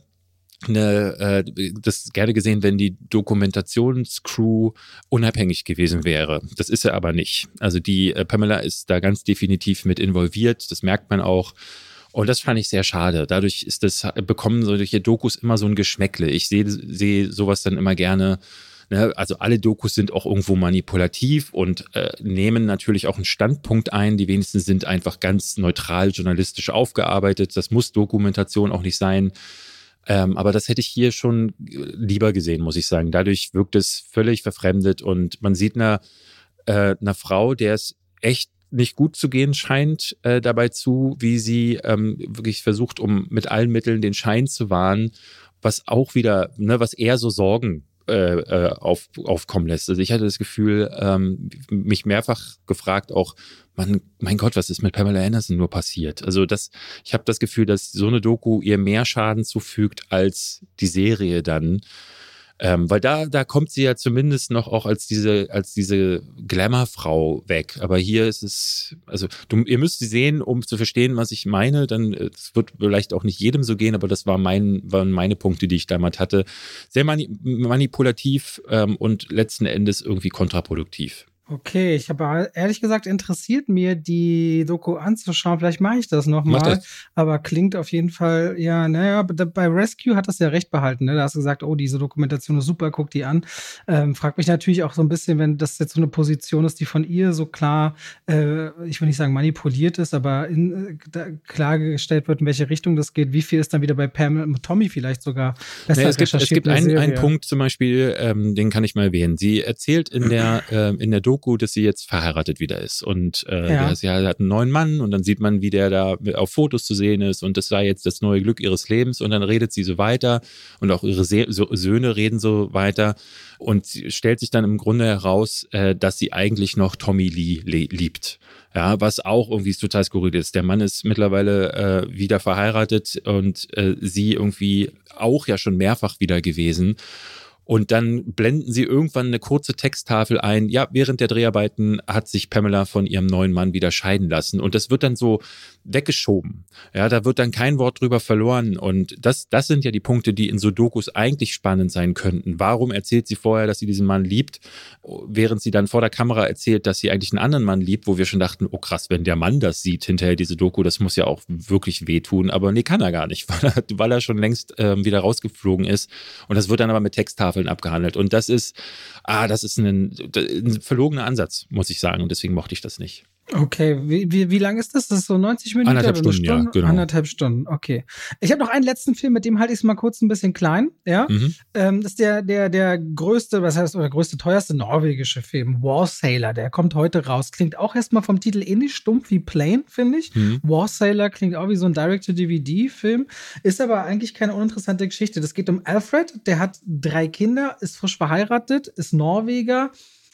eine äh, das gerne gesehen, wenn die Dokumentationscrew unabhängig gewesen wäre. Das ist sie aber nicht. Also die äh, Pamela ist da ganz definitiv mit involviert. Das merkt man auch. Und das fand ich sehr schade. Dadurch ist das, bekommen solche Dokus immer so ein Geschmäckle. Ich sehe, sehe sowas dann immer gerne. Ne? Also alle Dokus sind auch irgendwo manipulativ und äh, nehmen natürlich auch einen Standpunkt ein. Die wenigsten sind einfach ganz neutral journalistisch aufgearbeitet. Das muss Dokumentation auch nicht sein. Ähm, aber das hätte ich hier schon lieber gesehen, muss ich sagen. Dadurch wirkt es völlig verfremdet und man sieht einer, äh, einer Frau, der es echt nicht gut zu gehen scheint, äh, dabei zu, wie sie ähm, wirklich versucht, um mit allen Mitteln den Schein zu wahren, was auch wieder, ne, was eher so Sorgen äh, äh, auf, aufkommen lässt. Also ich hatte das Gefühl, ähm, mich mehrfach gefragt, auch, man, mein Gott, was ist mit Pamela Anderson nur passiert? Also das, ich habe das Gefühl, dass so eine Doku ihr mehr Schaden zufügt als die Serie dann. Ähm, weil da, da kommt sie ja zumindest noch auch als diese, als diese Glamour-Frau weg. Aber hier ist es, also du, ihr müsst sie sehen, um zu verstehen, was ich meine. Dann, es wird vielleicht auch nicht jedem so gehen, aber das war mein, waren meine Punkte, die ich damals hatte. Sehr mani- manipulativ ähm, und letzten Endes irgendwie kontraproduktiv. Okay, ich habe ehrlich gesagt interessiert mir die Doku anzuschauen. Vielleicht mache ich das nochmal. Aber klingt auf jeden Fall, ja, naja, bei Rescue hat das ja recht behalten. Ne? Da hast du gesagt, oh, diese Dokumentation ist super, guck die an. Ähm, frag mich natürlich auch so ein bisschen, wenn das jetzt so eine Position ist, die von ihr so klar, äh, ich will nicht sagen manipuliert ist, aber in, äh, klargestellt wird, in welche Richtung das geht. Wie viel ist dann wieder bei Pam und Tommy vielleicht sogar besser naja, es gibt, es gibt einen, einen Punkt zum Beispiel, ähm, den kann ich mal erwähnen. Sie erzählt in der, äh, in der Doku, dass sie jetzt verheiratet wieder ist und äh, ja. sie hat einen neuen Mann und dann sieht man, wie der da auf Fotos zu sehen ist und das sei jetzt das neue Glück ihres Lebens und dann redet sie so weiter und auch ihre Se- so, Söhne reden so weiter und sie stellt sich dann im Grunde heraus, äh, dass sie eigentlich noch Tommy Lee le- liebt. Ja, was auch irgendwie total skurril ist. Der Mann ist mittlerweile äh, wieder verheiratet und äh, sie irgendwie auch ja schon mehrfach wieder gewesen. Und dann blenden sie irgendwann eine kurze Texttafel ein. Ja, während der Dreharbeiten hat sich Pamela von ihrem neuen Mann wieder scheiden lassen. Und das wird dann so weggeschoben. Ja, da wird dann kein Wort drüber verloren. Und das, das sind ja die Punkte, die in so Dokus eigentlich spannend sein könnten. Warum erzählt sie vorher, dass sie diesen Mann liebt, während sie dann vor der Kamera erzählt, dass sie eigentlich einen anderen Mann liebt, wo wir schon dachten, oh krass, wenn der Mann das sieht, hinterher diese Doku, das muss ja auch wirklich wehtun. Aber nee, kann er gar nicht, weil er, weil er schon längst ähm, wieder rausgeflogen ist. Und das wird dann aber mit Texttafeln abgehandelt. Und das ist, ah, das ist ein, ein verlogener Ansatz, muss ich sagen. Und deswegen mochte ich das nicht. Okay, wie, wie, wie lang ist das? Das ist so neunzig Minuten? Anderthalb Stunden, Stunde? Ja, genau. Anderthalb Stunden, okay. Ich habe noch einen letzten Film, mit dem halte ich es mal kurz ein bisschen klein, ja. Mhm. Ähm, das ist der, der, der größte, was heißt, oder größte, teuerste norwegische Film, War Sailor, der kommt heute raus. Klingt auch erstmal vom Titel ähnlich stumpf wie Plane, finde ich. Mhm. War Sailor klingt auch wie so ein Direct-to-D V D-Film, ist aber eigentlich keine uninteressante Geschichte. Das geht um Alfred, der hat drei Kinder, ist frisch verheiratet, ist Norweger.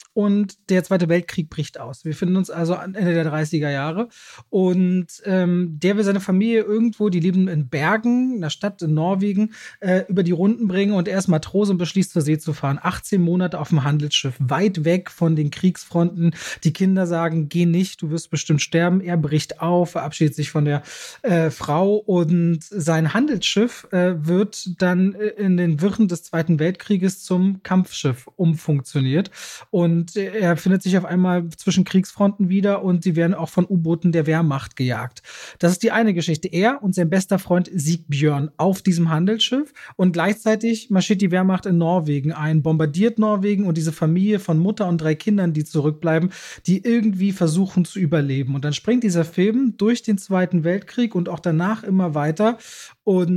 Und der Zweite Weltkrieg bricht aus. Wir befinden uns also Ende der dreißiger Jahre. Und ähm, der will seine Familie irgendwo, die leben in Bergen, einer Stadt in Norwegen, äh, über die Runden bringen. Und er ist Matrose und beschließt, zur See zu fahren. achtzehn Monate auf dem Handelsschiff, weit weg von den Kriegsfronten. Die Kinder sagen, geh nicht, du wirst bestimmt sterben. Er bricht auf, verabschiedet sich von der äh, Frau. Und sein Handelsschiff äh, wird dann in den Wirren des Zweiten Weltkrieges zum Kampfschiff umfunktioniert. Und Und er findet sich auf einmal zwischen Kriegsfronten wieder und sie werden auch von U-Booten der Wehrmacht gejagt. Das ist die eine Geschichte. Er und sein bester Freund Sigbjörn auf diesem Handelsschiff und gleichzeitig marschiert die Wehrmacht in Norwegen ein, bombardiert Norwegen und diese Familie von Mutter und drei Kindern, die zurückbleiben, die irgendwie versuchen zu überleben. Und dann springt dieser Film durch den Zweiten Weltkrieg und auch danach immer weiter und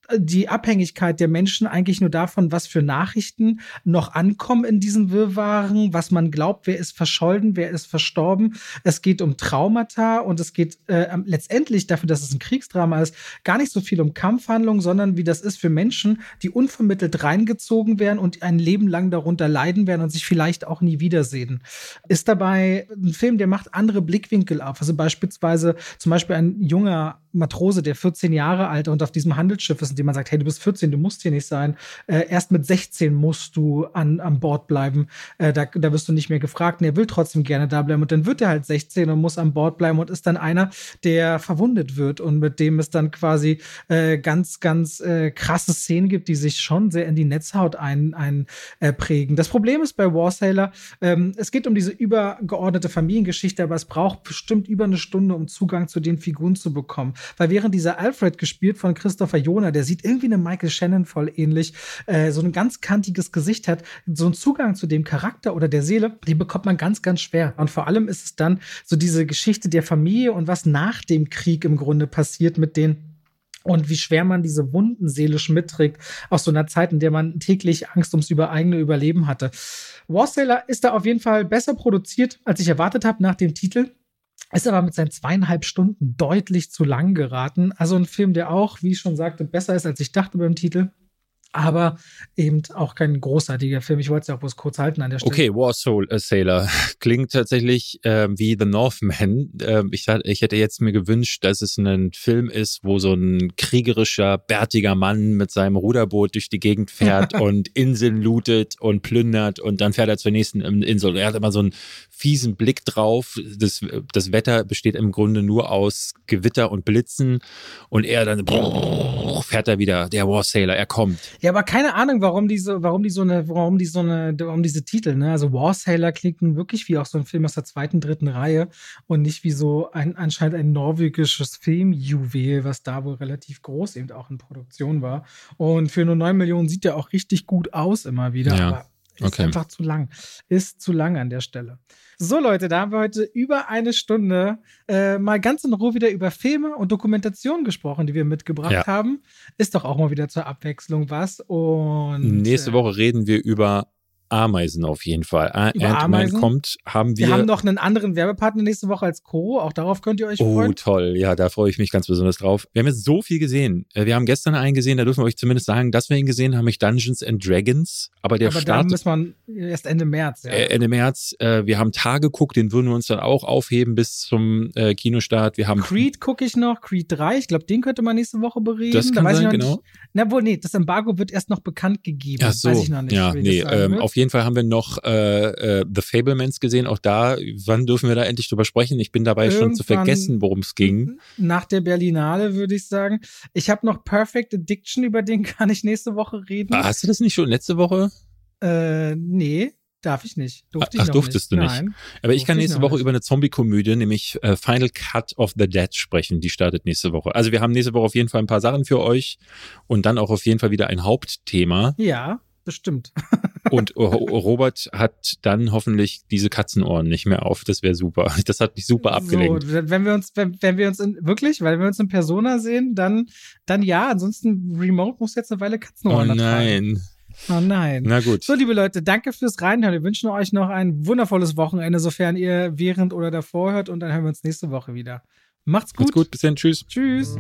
die Abhängigkeit der Menschen eigentlich nur davon, was für Nachrichten noch ankommen in diesen Wirrwarren, was man glaubt, wer ist verschollen, wer ist verstorben. Es geht um Traumata und es geht äh, letztendlich dafür, dass es ein Kriegsdrama ist, gar nicht so viel um Kampfhandlungen, sondern wie das ist für Menschen, die unvermittelt reingezogen werden und ein Leben lang darunter leiden werden und sich vielleicht auch nie wiedersehen. Ist dabei ein Film, der macht andere Blickwinkel auf. Also beispielsweise zum Beispiel ein junger Matrose, der vierzehn Jahre alt und auf diesem Handelsschiff ist, in dem man sagt, hey, du bist vierzehn, du musst hier nicht sein. Äh, erst mit sechzehn musst du an, an Bord bleiben. Äh, da, da wirst du nicht mehr gefragt. Und er will trotzdem gerne da bleiben. Und dann wird er halt sechzehn und muss an Bord bleiben und ist dann einer, der verwundet wird und mit dem es dann quasi äh, ganz, ganz äh, krasse Szenen gibt, die sich schon sehr in die Netzhaut ein, ein äh, prägen. Das Problem ist bei War Sailor, ähm, es geht um diese übergeordnete Familiengeschichte, aber es braucht bestimmt über eine Stunde, um Zugang zu den Figuren zu bekommen. Weil während dieser Alfred, gespielt von Christopher Jona, der sieht irgendwie einem Michael Shannon voll ähnlich, äh, so ein ganz kantiges Gesicht hat, so einen Zugang zu dem Charakter oder der Seele, den bekommt man ganz, ganz schwer. Und vor allem ist es dann so diese Geschichte der Familie und was nach dem Krieg im Grunde passiert mit denen. Und wie schwer man diese Wunden seelisch mitträgt, aus so einer Zeit, in der man täglich Angst ums über eigene Überleben hatte. War Sailor ist da auf jeden Fall besser produziert, als ich erwartet habe nach dem Titel. Ist aber mit seinen zweieinhalb Stunden deutlich zu lang geraten. Also ein Film, der auch, wie ich schon sagte, besser ist, als ich dachte beim Titel. Aber eben auch kein großartiger Film. Ich wollte es ja auch bloß kurz halten an der Stelle. Okay, War Soul, äh, Sailor. Klingt tatsächlich äh, wie The Northman. Äh, ich, ich hätte jetzt mir gewünscht, dass es ein Film ist, wo so ein kriegerischer, bärtiger Mann mit seinem Ruderboot durch die Gegend fährt und Inseln lootet und plündert und dann fährt er zur nächsten Insel. Er hat immer so einen fiesen Blick drauf. Das, das Wetter besteht im Grunde nur aus Gewitter und Blitzen und er dann brrr, fährt er wieder, der War Sailor, er kommt. Ja, aber keine Ahnung, warum diese, warum die so eine, warum die so eine, warum diese Titel, ne? Also War Sailor klingt nun wirklich wie auch so ein Film aus der zweiten, dritten Reihe und nicht wie so ein anscheinend ein norwegisches Filmjuwel, was da wohl relativ groß eben auch in Produktion war. Und für nur neun Millionen sieht der auch richtig gut aus immer wieder. Ja. Aber ist Okay. einfach zu lang. Ist zu lang an der Stelle. So, Leute, da haben wir heute über eine Stunde äh, mal ganz in Ruhe wieder über Filme und Dokumentationen gesprochen, die wir mitgebracht Ja. haben. Ist doch auch mal wieder zur Abwechslung was. Und Nächste äh, Woche reden wir über Ameisen auf jeden Fall. A- Über Ant-Man Ameisen? kommt, haben wir. wir haben noch einen anderen Werbepartner nächste Woche als Koro. Auch darauf könnt ihr euch Oh, freuen. toll. Ja, da freue ich mich ganz besonders drauf. Wir haben jetzt so viel gesehen. Äh, Wir haben gestern einen gesehen, da dürfen wir euch zumindest sagen, dass wir ihn gesehen haben, nämlich Dungeons and Dragons. Aber der Aber da Start muss man erst Ende März. Ja. äh, Ende März. Äh, wir haben Tar geguckt, den würden wir uns dann auch aufheben bis zum äh, Kinostart. Wir haben Creed gucke ich noch, Creed drei. Ich glaube, den könnte man nächste Woche bereden. Das kann da weiß sein, ich noch genau. Nicht. Na wohl, nee, das Embargo wird erst noch bekannt gegeben. Ach so, Weiß ich noch nicht. ja, wie nee, das sein ähm, wird. auf jeden Fall haben wir noch äh, äh, The Fablemans gesehen. Auch da, wann dürfen wir da endlich drüber sprechen? Ich bin dabei schon zu Irgendwann- vergessen, worum es ging. Nach der Berlinale würde ich sagen. Ich habe noch Perfect Addiction, über den kann ich nächste Woche reden. Ah, hast du das nicht schon letzte Woche? Äh, nee, darf ich nicht. Durfte Ach, ich noch durftest nicht. du nicht. Nein. Aber ich kann Durfte ich nächste noch Woche nicht. über eine Zombie-Komödie, nämlich äh, Final Cut of the Dead sprechen. Die startet nächste Woche. Also wir haben nächste Woche auf jeden Fall ein paar Sachen für euch und dann auch auf jeden Fall wieder ein Hauptthema. Ja, bestimmt. Und Ro- Robert hat dann hoffentlich diese Katzenohren nicht mehr auf. Das wäre super. Das hat mich super abgelenkt. So, wenn wir uns, wenn, wenn wir uns in, wirklich, weil wenn wir uns in Persona sehen, dann, dann ja. Ansonsten Remote muss jetzt eine Weile Oh Katzenohren ertragen. nein. Oh nein. Na gut. So, liebe Leute, danke fürs Reinhören. Wir wünschen euch noch ein wundervolles Wochenende, sofern ihr während oder davor hört. Und dann hören wir uns nächste Woche wieder. Macht's gut. Macht's gut. Bis dann. Tschüss. Tschüss.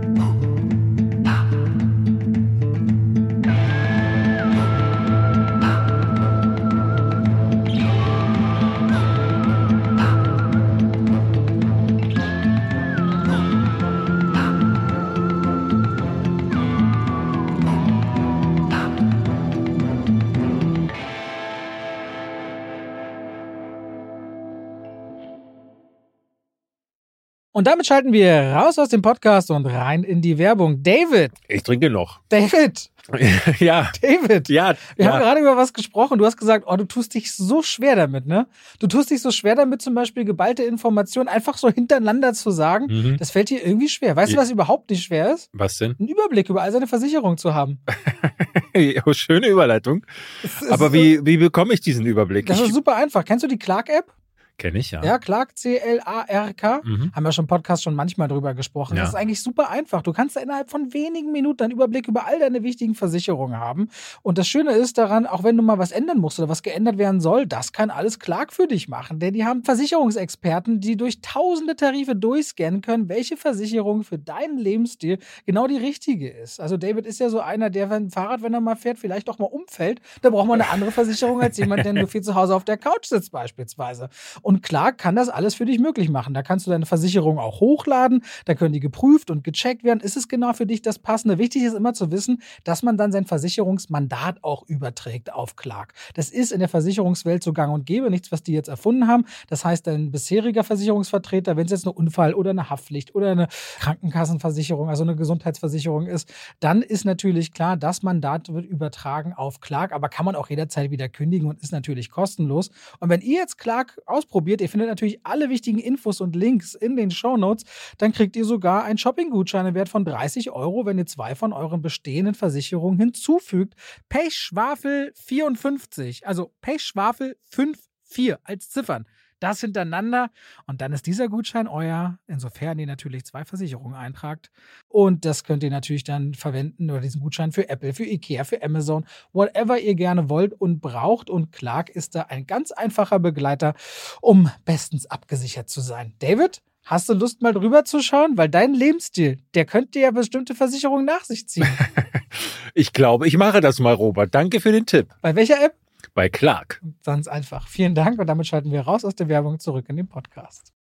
Und damit schalten wir raus aus dem Podcast und rein in die Werbung. David, Ich trinke noch. David, ja. David. Ja. Wir ja. haben gerade über was gesprochen. Du hast gesagt, oh, du tust dich so schwer damit, ne? Du tust dich so schwer damit, zum Beispiel geballte Informationen einfach so hintereinander zu sagen. Mhm. Das fällt dir irgendwie schwer. Weißt du, Ja. was überhaupt nicht schwer ist? Was denn? Einen Überblick über all seine Versicherungen zu haben. Oh, schöne Überleitung. Das ist- Aber wie, wie bekomme ich diesen Überblick? Das Ich, ist super einfach. Kennst du die Clark-App? Kenne ich, ja. Ja, Clark, C L A R K. Mhm. Haben wir schon im Podcast schon manchmal drüber gesprochen. Ja. Das ist eigentlich super einfach. Du kannst da innerhalb von wenigen Minuten einen Überblick über all deine wichtigen Versicherungen haben. Und das Schöne ist daran, auch wenn du mal was ändern musst oder was geändert werden soll, das kann alles Clark für dich machen. Denn die haben Versicherungsexperten, die durch tausende Tarife durchscannen können, welche Versicherung für deinen Lebensstil genau die richtige ist. Also David ist ja so einer, der, wenn ein Fahrrad, wenn er mal fährt, vielleicht auch mal umfällt, da braucht man eine andere Versicherung als jemand, der nur viel zu Hause auf der Couch sitzt beispielsweise. Und Clark kann das alles für dich möglich machen. Da kannst du deine Versicherung auch hochladen, da können die geprüft und gecheckt werden. Ist es genau für dich das Passende? Wichtig ist immer zu wissen, dass man dann sein Versicherungsmandat auch überträgt auf Clark. Das ist in der Versicherungswelt so gang und gäbe, nichts, was die jetzt erfunden haben. Das heißt, dein bisheriger Versicherungsvertreter, wenn es jetzt eine Unfall- oder eine Haftpflicht oder eine Krankenkassenversicherung, also eine Gesundheitsversicherung ist, dann ist natürlich klar, das Mandat wird übertragen auf Clark, aber kann man auch jederzeit wieder kündigen und ist natürlich kostenlos. Und wenn ihr jetzt Clark ausprobiert, ihr findet natürlich alle wichtigen Infos und Links in den Shownotes, dann kriegt ihr sogar einen Shopping-Gutschein im Wert von dreißig Euro, wenn ihr zwei von euren bestehenden Versicherungen hinzufügt. Pechschwafel vierundfünfzig, also Pechschwafel fünf vier als Ziffern. Das hintereinander und dann ist dieser Gutschein euer, insofern ihr natürlich zwei Versicherungen eintragt. Und das könnt ihr natürlich dann verwenden oder diesen Gutschein für Apple, für Ikea, für Amazon, whatever ihr gerne wollt und braucht. Und Clark ist da ein ganz einfacher Begleiter, um bestens abgesichert zu sein. David, hast du Lust mal drüber zu schauen? Weil dein Lebensstil, der könnte ja bestimmte Versicherungen nach sich ziehen. Ich glaube, ich mache das mal, Robert. Danke für den Tipp. Bei welcher App? Bei Clark. Ganz einfach. Vielen Dank und damit schalten wir raus aus der Werbung zurück in den Podcast.